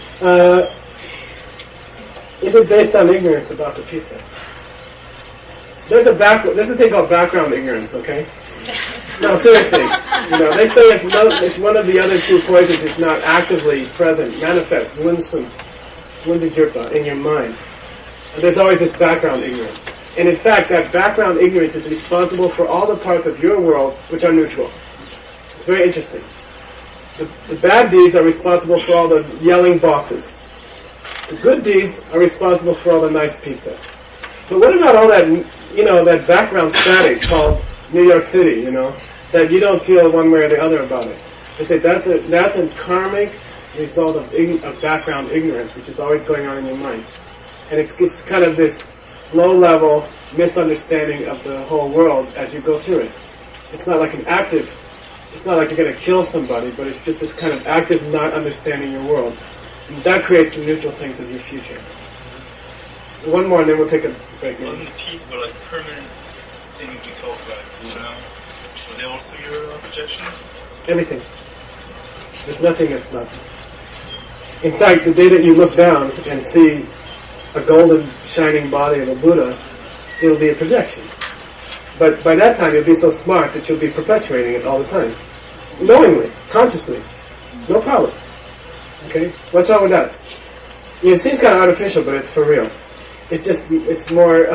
Is it based on ignorance about the pizza? There's a thing called background ignorance, okay? No, seriously. They say if one of the other two poisons is not actively present, manifest, in your mind, there's always this background ignorance. And in fact, that background ignorance is responsible for all the parts of your world which are neutral. It's very interesting. The bad deeds are responsible for all the yelling bosses. The good deeds are responsible for all the nice pizzas. But what about all that, that background static called New York City, that you don't feel one way or the other about it? They say that's a karmic result of background ignorance, which is always going on in your mind. And it's kind of this low-level misunderstanding of the whole world as you go through it. It's not like it's not like you're going to kill somebody, but it's just this kind of active not understanding your world. And that creates the neutral things of your future. One more and then we'll take a break. Wasn't the peace but like permanent things we talk about, Were they also your projections? Everything. There's nothing that's not. In fact, the day that you look down and see a golden shining body of a Buddha, it'll be a projection. But by that time you'll be so smart that you'll be perpetuating it all the time. Knowingly, consciously. No problem. Okay? What's wrong with that? It seems kind of artificial, but it's for real. It's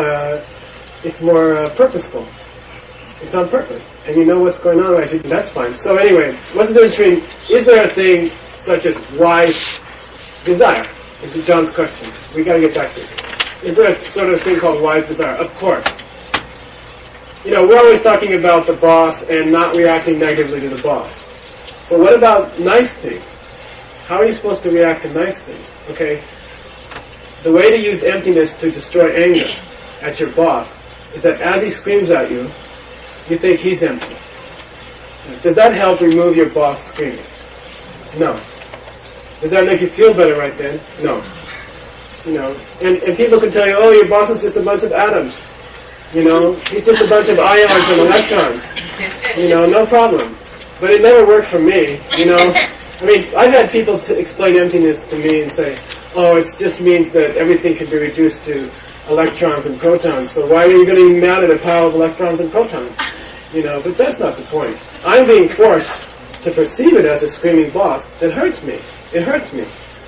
more purposeful. It's on purpose. And you know what's going on, right? That's fine. So anyway, what's the difference between, is there a thing such as wise desire? This is John's question. We gotta get back to it. Is there a sort of thing called wise desire? Of course. We're always talking about the boss and not reacting negatively to the boss. But what about nice things? How are you supposed to react to nice things? Okay? The way to use emptiness to destroy anger at your boss is that as he screams at you, you think he's empty. Does that help remove your boss screaming? No. Does that make you feel better right then? No. And people can tell you, oh, your boss is just a bunch of atoms. He's just a bunch of ions and electrons. No problem. But it never worked for me, I've had people explain emptiness to me and say, oh, it just means that everything can be reduced to electrons and protons, so why are you getting mad at a pile of electrons and protons? But that's not the point. I'm being forced to perceive it as a screaming boss that hurts me. It hurts me.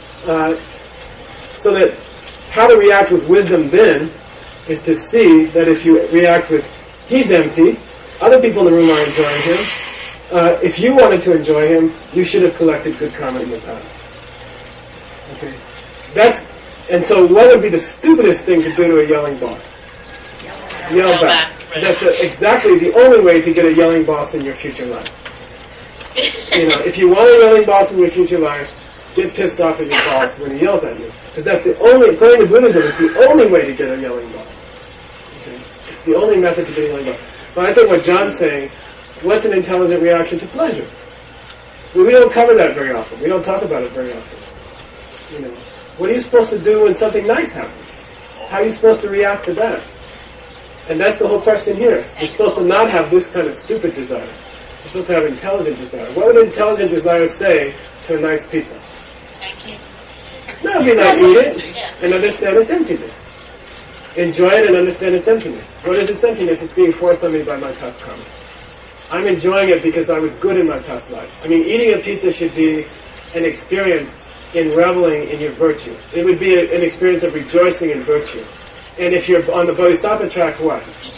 So that how to react with wisdom then is to see that if you react with, he's empty, other people in the room are enjoying him, if you wanted to enjoy him, you should have collected good karma in the past. Okay? And so what would be the stupidest thing to do to a yelling boss? Yell back. That's exactly the only way to get a yelling boss in your future life. If you want a yelling boss in your future life, get pissed off at your boss when he yells at you. Because that's the only, according to Buddhism, it's the only way to get a yelling boss. Okay? It's the only method to get a yelling boss. But I think what John's saying, what's an intelligent reaction to pleasure? Well, we don't cover that very often. We don't talk about it very often. What are you supposed to do when something nice happens? How are you supposed to react to that? And that's the whole question here. You're supposed to not have this kind of stupid desire. You're supposed to have intelligent desire. What would intelligent desire say to a nice pizza? Thank you. No, you not eat it and understand its emptiness. Enjoy it and understand its emptiness. What is its emptiness? It's being forced on me by my past karma. I'm enjoying it because I was good in my past life. Eating a pizza should be an experience in reveling in your virtue. It would be an experience of rejoicing in virtue. And if you're on the Bodhisattva track, what?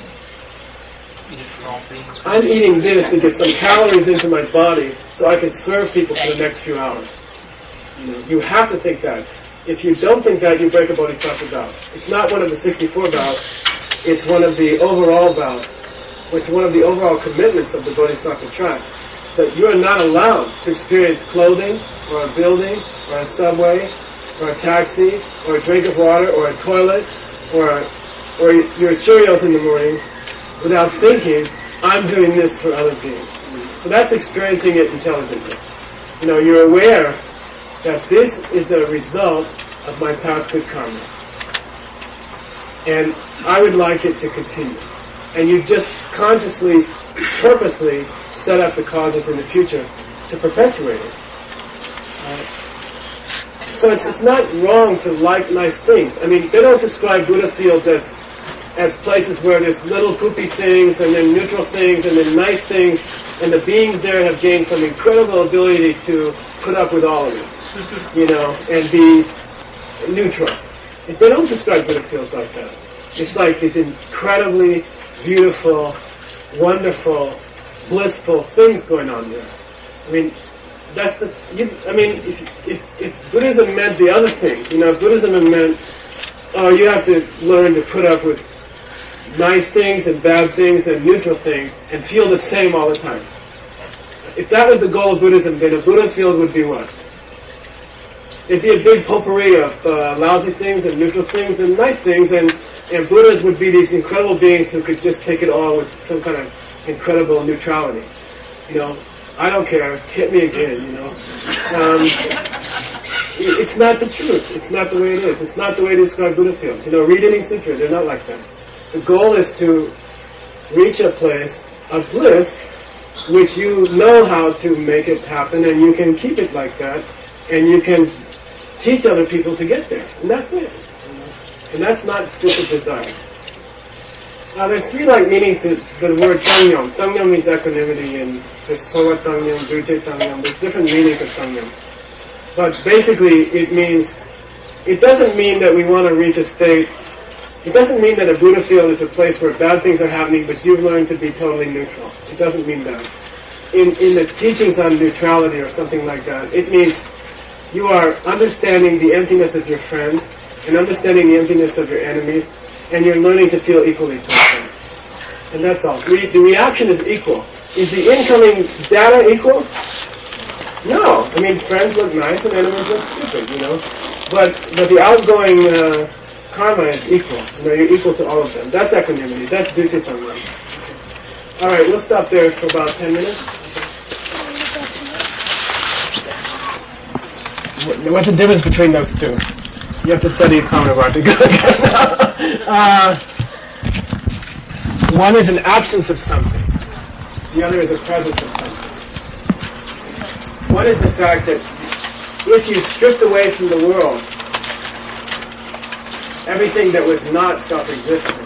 I'm eating this to get some calories into my body so I can serve people for the next few hours. You have to think that. If you don't think that, you break a Bodhisattva vow. It's not one of the 64 vows. It's one of the overall vows. It's one of the overall commitments of the Bodhisattva track. That you are not allowed to experience clothing, or a building, or a subway, or a taxi, or a drink of water, or a toilet, or your Cheerios in the morning without thinking, I'm doing this for other beings. So that's experiencing it intelligently. You're aware that this is a result of my past good karma. And I would like it to continue. And you just consciously, purposely set up the causes in the future to perpetuate it. So it's not wrong to like nice things. They don't describe Buddha fields as places where there's little poopy things and then neutral things and then nice things, and the beings there have gained some incredible ability to put up with all of it, and be neutral. They don't describe Buddha fields like that. It's like these incredibly beautiful, wonderful, blissful things going on there. I mean, that's the. If Buddhism meant the other thing, if Buddhism had meant, oh, you have to learn to put up with nice things and bad things and neutral things and feel the same all the time. If that was the goal of Buddhism, then a Buddha field would be what? It'd be a big potpourri of lousy things and neutral things and nice things, and Buddhas would be these incredible beings who could just take it all with some kind of incredible neutrality. I don't care, hit me again, It's not the truth. It's not the way it is. It's not the way to describe Buddha fields. Read any sutra, they're not like that. The goal is to reach a place of bliss which you know how to make it happen, and you can keep it like that, and you can teach other people to get there. And that's it. And that's not stupid desire. There's three meanings to the word tangyam. Tangyam means equanimity, and there's sowa tangyam, duje tangyam. There's different meanings of tangyam. But basically, it doesn't mean that we want to reach a state. It doesn't mean that a Buddha field is a place where bad things are happening, but you've learned to be totally neutral. It doesn't mean that. In the teachings on neutrality or something like that, it means you are understanding the emptiness of your friends and understanding the emptiness of your enemies, and you're learning to feel equally towards them. And that's all. The reaction is equal. Is the incoming data equal? No. Friends look nice and enemies look stupid, But the outgoing karma is equal. You're equal to all of them. That's equanimity. That's dukkha. Alright, we'll stop there for about 10 minutes. What's the difference between those two? You have to study Kamaravarta. One is an absence of something. The other is a presence of something. One is the fact that if you stripped away from the world everything that was not self-existent,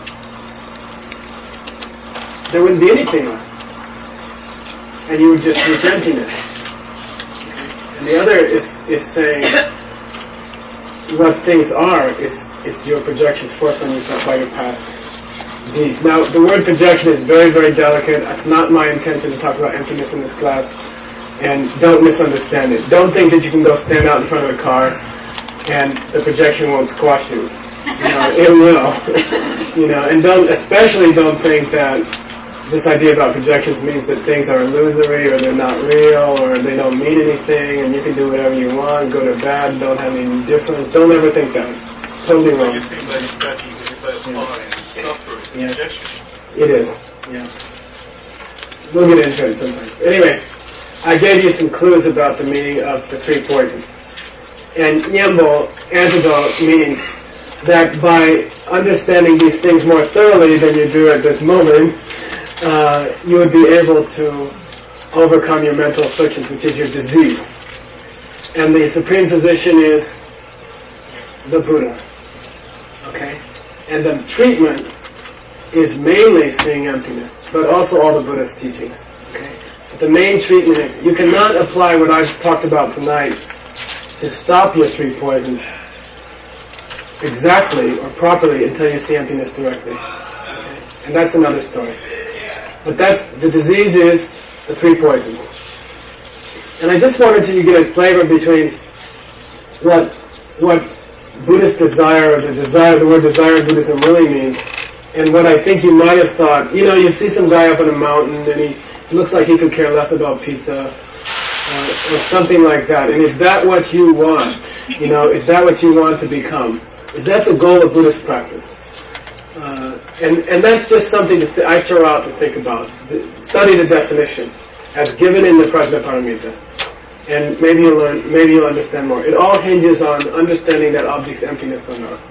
there wouldn't be anything left. And you would just reach emptiness. And the other is saying what things are it's your projections forced on you by your past deeds. Now, the word projection is very, very delicate. It's not my intention to talk about emptiness in this class. And don't misunderstand it. Don't think that you can go stand out in front of a car and the projection won't squash you. It will. And especially don't think that this idea about projections means that things are illusory or they're not real or they don't mean anything and you can do whatever you want, go to bed, don't have any difference. Don't ever think that. Totally wrong. You think that it's touching because suffer is projection. It is. Yeah. We'll get into it sometime. Anyway, I gave you some clues about the meaning of the three poisons. And Nyambo, antidote, means that by understanding these things more thoroughly than you do at this moment, you would be able to overcome your mental afflictions, which is your disease. And the supreme physician is the Buddha. Okay? And the treatment is mainly seeing emptiness, but also all the Buddha's teachings. Okay? But the main treatment is, you cannot apply what I've talked about tonight to stop your three poisons exactly or properly until you see emptiness directly. Okay? And that's another story. But the disease is the three poisons. And I just wanted you to get a flavor between what Buddhist desire, or the word desire in Buddhism really means, and what I think you might have thought. You see some guy up on a mountain and he looks like he could care less about pizza, or something like that. And is that what you want? Is that what you want to become? Is that the goal of Buddhist practice? And that's just something I throw out to think about. Study the definition as given in the Prajnaparamita, and maybe you'll understand more. It all hinges on understanding that object's emptiness or not.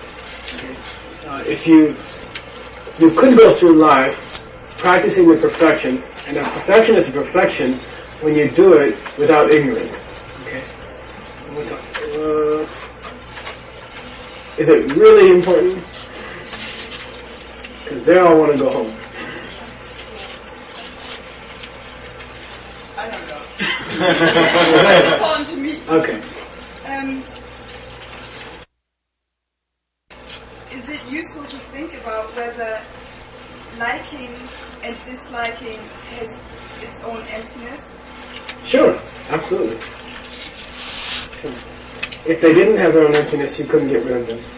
If you could go through life practicing the perfections, and a perfection is a perfection when you do it without ignorance. Okay. Is it really important? Because they all want to go home. I don't know. It's important to me. Okay. Is it useful to think think about whether liking and disliking has its own emptiness? Sure, absolutely. Sure. If they didn't have their own emptiness, you couldn't get rid of them.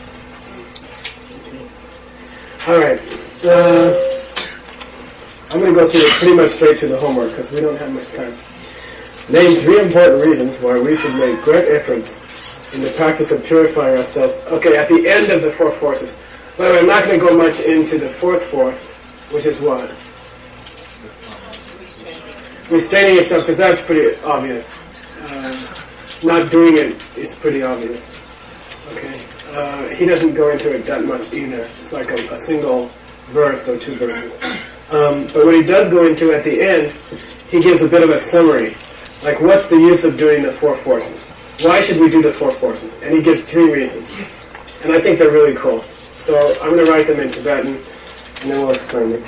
All right. I'm going to go through pretty much straight through the homework because we don't have much time. Name 3 important reasons why we should make great efforts in the practice of purifying ourselves. Okay, at the end of the 4 forces. By the way, I'm not going to go much into the 4th force, which is what? Restraining yourself, because that's pretty obvious. Not doing it is pretty obvious. Okay. He doesn't go into it that much either. It's like a single verse or 2 verses. But what he does go into at the end, he gives a bit of a summary. Like, what's the use of doing the 4 forces? Why should we do the 4 forces? And he gives 3 reasons. And I think they're really cool. So I'm going to write them in Tibetan, and then we'll explain them.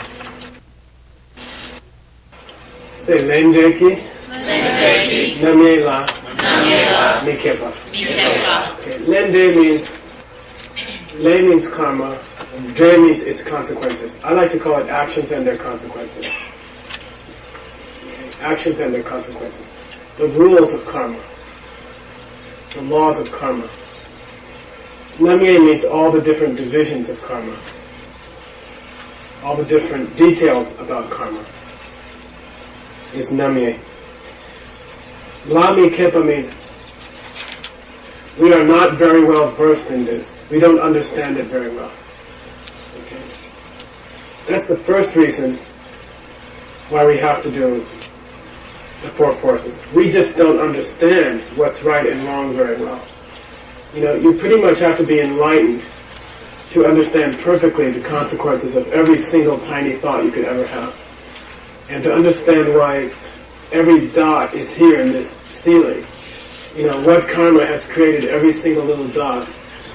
Say, Lendeki, Namye La, Mikepa. Okay. Lende means, Le means karma, Dre means its consequences. I like to call it actions and their consequences. Okay. Actions and their consequences. The rules of karma. The laws of karma. Namye means all the different divisions of karma. All the different details about karma is Namye. Lami Kepa means we are not very well versed in this. We don't understand it very well. Okay. That's the first reason why we have to do the 4 forces. We just don't understand what's right and wrong very well. You know, you pretty much have to be enlightened to understand perfectly the consequences of every single tiny thought you could ever have. And to understand why every dot is here in this ceiling. You know, what karma has created every single little dot.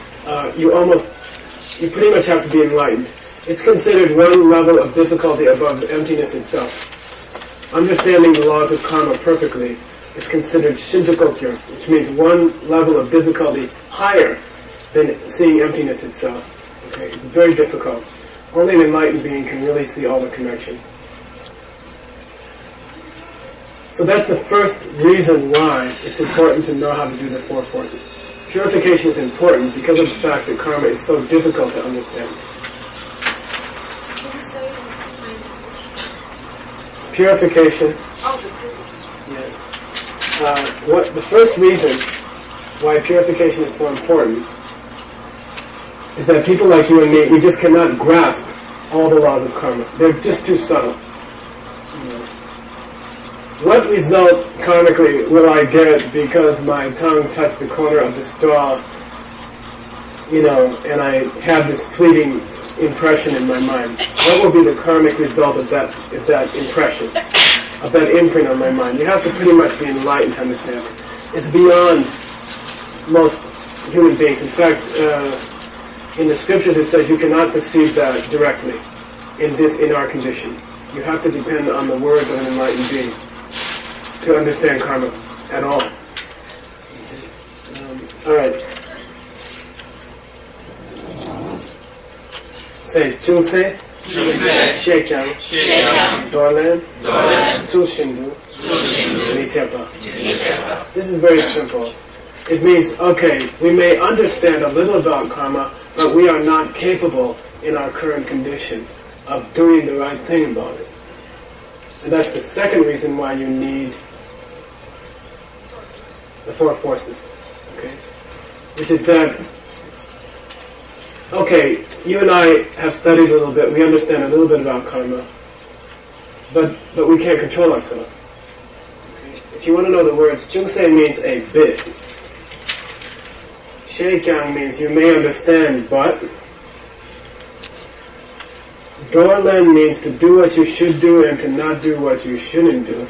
You pretty much have to be enlightened. It's considered one level of difficulty above emptiness itself. Understanding the laws of karma perfectly is considered Shintokokyo, which means one level of difficulty higher than seeing emptiness itself. Okay, it's very difficult. Only an enlightened being can really see all the connections. So that's the first reason why it's important to know how to do the 4 forces. Purification is important because of the fact that karma is so difficult to understand. Purification. The first reason why purification is so important is that people like you and me, we just cannot grasp all the laws of karma. They're just too subtle. What result karmically will I get because my tongue touched the corner of the straw, you know, and I have this fleeting impression in my mind? What will be the karmic result of that impression, of that imprint on my mind? You have to pretty much be enlightened to understand it. It's beyond most human beings. In fact, in the scriptures it says you cannot perceive that directly in our condition. You have to depend on the words of an enlightened being to understand karma at all. Alright. Say, Chuse, Shekyang, Dorlan, Tsushindu, Nichepa. This is very simple. It means, okay, we may understand a little about karma, but we are not capable in our current condition of doing the right thing about it. And that's the second reason why you need the 4 forces. Okay? Which is that, okay, you and I have studied a little bit, we understand a little bit about karma, but we can't control ourselves. Okay? If you want to know the words, Chungsei means a bit. Shekyang means you may understand, but. Dorlan means to do what you should do and to not do what you shouldn't do.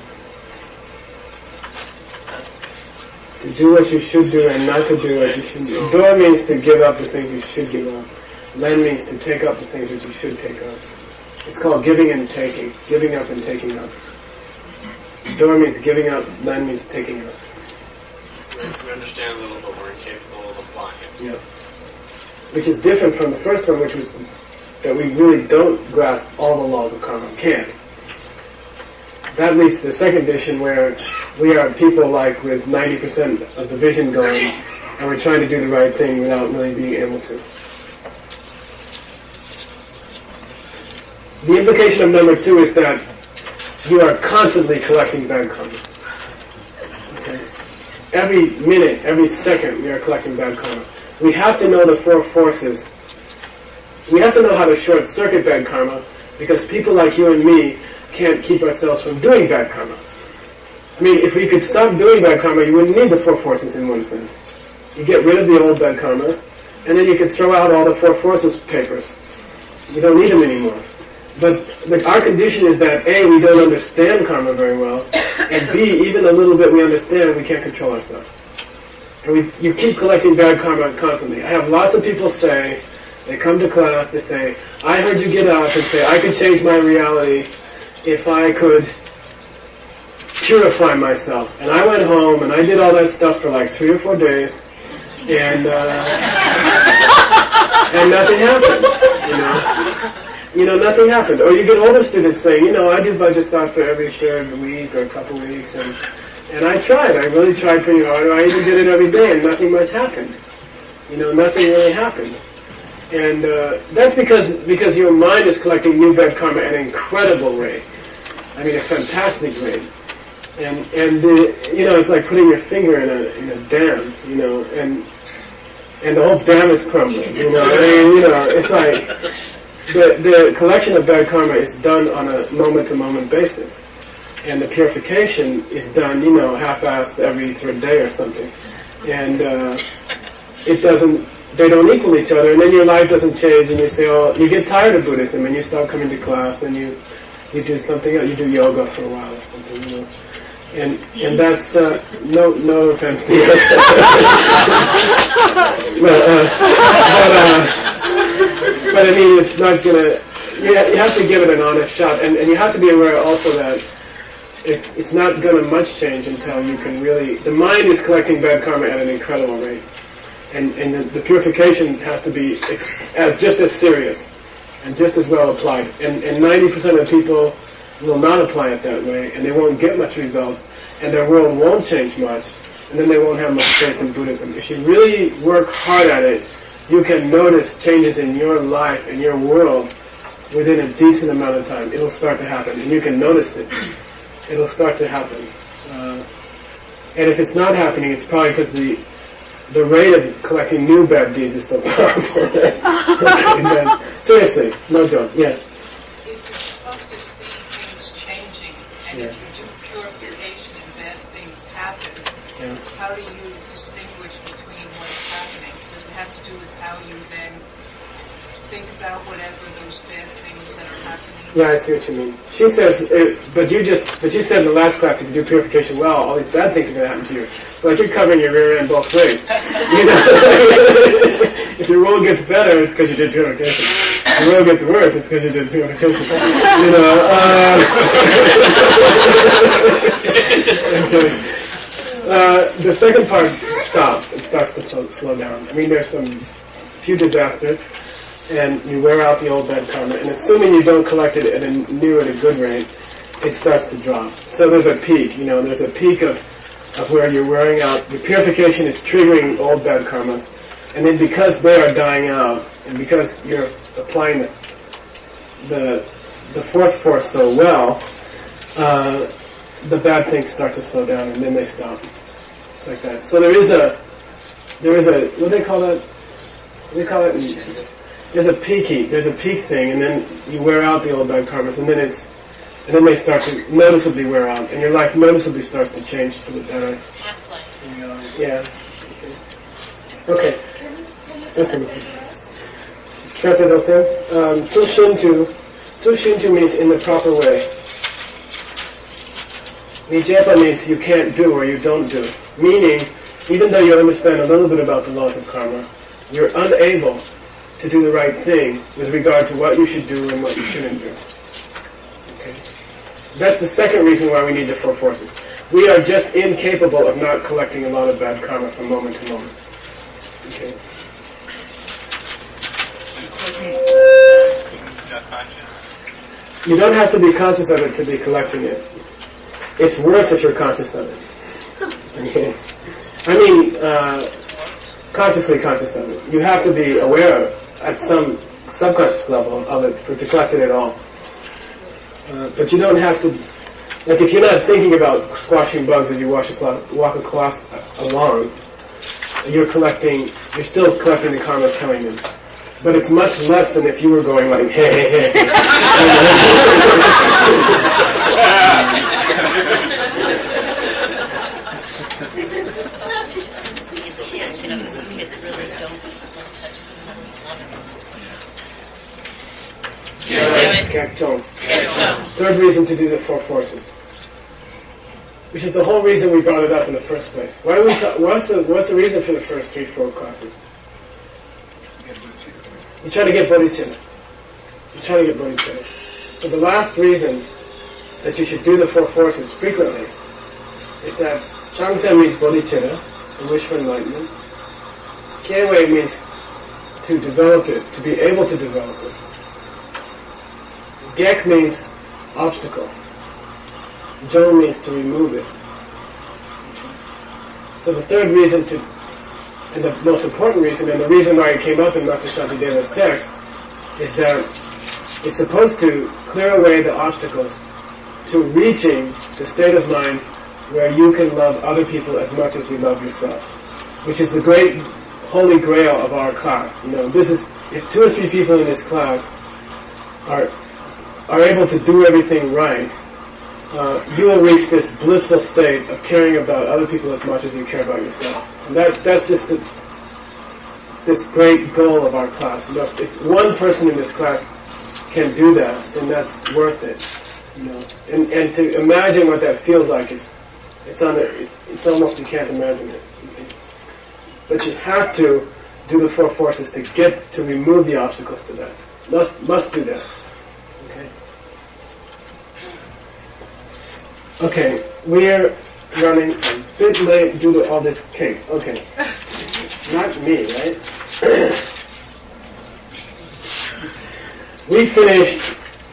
To do what you should do and not to do what you shouldn't do. Dor means to give up the things you should give up. Len means to take up the things that you should take up. It's called giving and taking. Giving up and taking up. Dor means giving up, Len means taking up. We understand a little, but we're incapable of applying it. Yeah. Which is different from the first one, which was that we really don't grasp all the laws of karma. Can't. That leads to the second condition where we are people like with 90% of the vision going, and we're trying to do the right thing without really being able to. The implication of number 2 is that you are constantly collecting bad karma. Okay? Every minute, every second, we are collecting bad karma. We have to know the 4 forces. We have to know how to short circuit bad karma, because people like you and me can't keep ourselves from doing bad karma. I mean, if we could stop doing bad karma, you wouldn't need the 4 forces in one sense. You get rid of the old bad karmas, and then you could throw out all the 4 forces papers. You don't need them anymore. But our condition is that A, we don't understand karma very well, and B, even a little bit we understand, we can't control ourselves. And you keep collecting bad karma constantly. I have lots of people say, they come to class, they say, I heard you get up and say, I could change my reality if I could purify myself. And I went home and I did all that stuff for like 3 or 4 days, and and nothing happened, nothing happened. Or you get older students saying, I do Vajrasattva every 3rd week or a couple weeks, and I really tried pretty hard, or I even did it every day, and nothing much happened. Nothing really happened. And that's because your mind is collecting new bad karma at an incredible rate. I mean, a fantastic rate. And it's like putting your finger in a dam, and the whole dam is crumbling, it's like the collection of bad karma is done on a moment-to-moment basis. And the purification is done, half-assed every 3rd day or something. And they don't equal each other, and then your life doesn't change, and you say, you get tired of Buddhism, and you stop coming to class, and you do something else, you do yoga for a while or something, And that's, no offense to you. but I mean, it's not gonna, you have to give it an honest shot, and you have to be aware also that it's not gonna much change until you can really, the mind is collecting bad karma at an incredible rate. And the purification has to be just as serious and just as well applied. And 90% of people will not apply it that way, and they won't get much results, and their world won't change much, and then they won't have much faith in Buddhism. If you really work hard at it, you can notice changes in your life and your world within a decent amount of time. It'll start to happen, and you can notice it. It'll start to happen. And if it's not happening, it's probably because the rate of collecting new bad deeds is so powerful. Seriously, no joke. Yeah. If you're supposed to see things changing, and if you do purification and bad things happen, how do you distinguish between what's happening? Does it have to do with how you then think about whatever those bad things that are happening? Yeah, I see what you mean. She says, but you said in the last class, if you do purification well, all these bad things are going to happen to you. It's like you're covering your rear end both ways. If your role gets better, it's because you did purification. If your role gets worse, it's because you did purification. The second part stops. It starts to slow down. I mean, there's some few disasters, and you wear out the old bad karma, and assuming you don't collect it at a good rate, it starts to drop. So there's a peak, there's a peak of where you're wearing out, the purification is triggering old bad karmas, and then because they are dying out, and because you're applying the 4th force so well, the bad things start to slow down, and then they stop. It's like that. So there is a, what do they call that? There's a peak thing, and then you wear out the old bad karmas, and then they start to noticeably wear out, and your life noticeably starts to change for the better. Yeah. Okay. Translate that thing. Tsu Shinju means in the proper way. Nijepa means you can't do or you don't do. Meaning, even though you understand a little bit about the laws of karma, you're unable to do the right thing with regard to what you should do and what you shouldn't do. Okay? That's the second reason why we need the 4 forces. We are just incapable of not collecting a lot of bad karma from moment to moment. Okay? You don't have to be conscious of it to be collecting it. It's worse if you're conscious of it. I mean, consciously conscious of it. You have to be aware at some subconscious level of it to collect it at all. But you don't have to, like if you're not thinking about squashing bugs as you walk across a lawn, you're still collecting the karma coming in. But it's much less than if you were going like, hey, hey, hey. Third reason to do the four forces, which is the whole reason we brought it up in the first place. Why do we? What's the reason for the first 3-4 classes? You try to get bodhicitta. So the last reason that you should do the four forces frequently is that Changsen means bodhicitta, the wish for enlightenment. Kyenwei means to develop it, to be able to develop it. Gek means obstacle. Jo means to remove it. So the third reason and the most important reason, and the reason why it came up in Master Shantideva's text, is that it's supposed to clear away the obstacles to reaching the state of mind where you can love other people as much as you love yourself, which is the great holy grail of our class. This is, if 2 or 3 people in this class are able to do everything right, you will reach this blissful state of caring about other people as much as you care about yourself. And that's just this great goal of our class. If one person in this class can do that, then that's worth it. And to imagine what that feels like it's almost, you can't imagine it. But you have to do the four forces to remove the obstacles to that. Must do that. Okay, we're running a bit late due to all this cake. Okay. Not me, right? We finished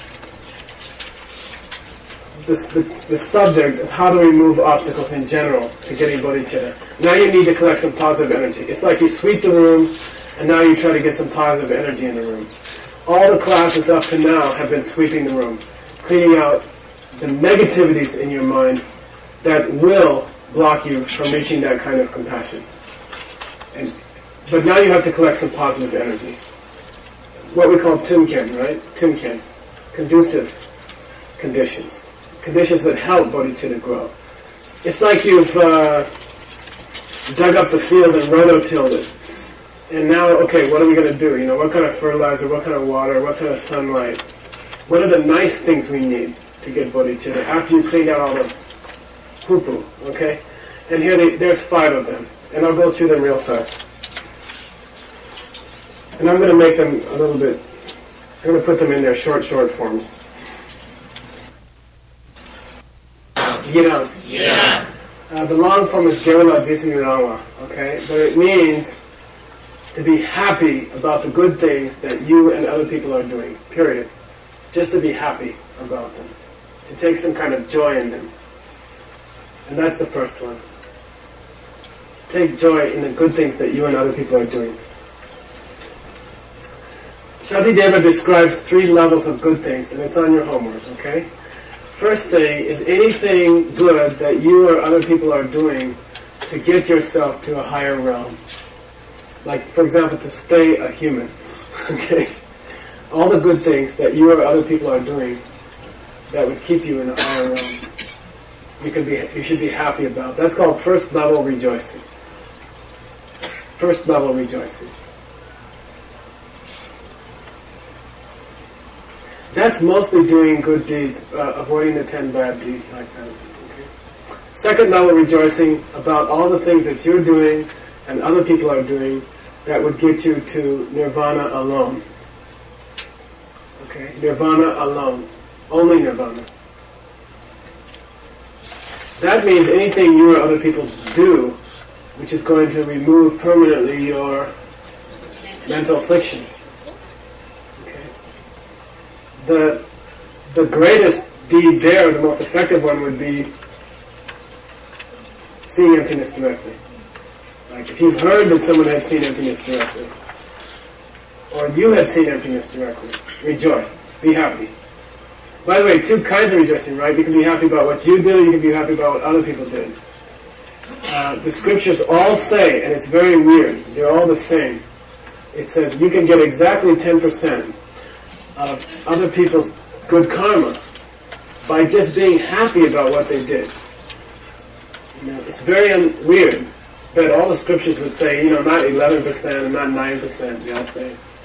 the subject of how to remove obstacles in general to getting bodhicitta. Now you need to collect some positive energy. It's like you sweep the room, and now you try to get some positive energy in the room. All the classes up to now have been sweeping the room, cleaning out the negativities in your mind that will block you from reaching that kind of compassion. But now you have to collect some positive energy. What we call tumken, right? Tumken. Conducive conditions. Conditions that help bodhicitta grow. It's like you've dug up the field and rototilled it. And now, okay, what are we going to do? What kind of fertilizer, what kind of water, what kind of sunlight? What are the nice things we need to get bodhicitta after you clean out all the poo-poo, okay? And here there's 5 of them, and I'll go through them real fast. And I'm going to make them a little bit, I'm going to put them in their short forms. Yeah. The long form is Gerala Jisuyurangwa, okay? But it means to be happy about the good things that you and other people are doing, period. Just to be happy about them. To take some kind of joy in them. And that's the first one. Take joy in the good things that you and other people are doing. Shantideva describes 3 levels of good things, and it's on your homework, okay? First thing is anything good that you or other people are doing to get yourself to a higher realm. Like, for example, to stay a human, okay? All the good things that you or other people are doing that would keep you in a higher realm, you should be happy about. That's called first level rejoicing. First level rejoicing. That's mostly doing good deeds, avoiding the 10 bad deeds like that. Okay? Second level rejoicing about all the things that you're doing and other people are doing that would get you to nirvana alone. Okay? Nirvana alone. Only nirvana. That means anything you or other people do which is going to remove permanently your mental affliction. Okay? the greatest deed there, the most effective one, would be seeing emptiness directly. Like if you've heard that someone had seen emptiness directly, or you had seen emptiness directly, rejoice, be happy. By the way, two kinds of rejoicing, right? You can be happy about what you did, or you can be happy about what other people did. The scriptures all say, and it's very weird, they're all the same. It says you can get exactly 10% of other people's good karma by just being happy about what they did. You know, it's very weird, but all the scriptures would say, not 11% and not 9%. They all say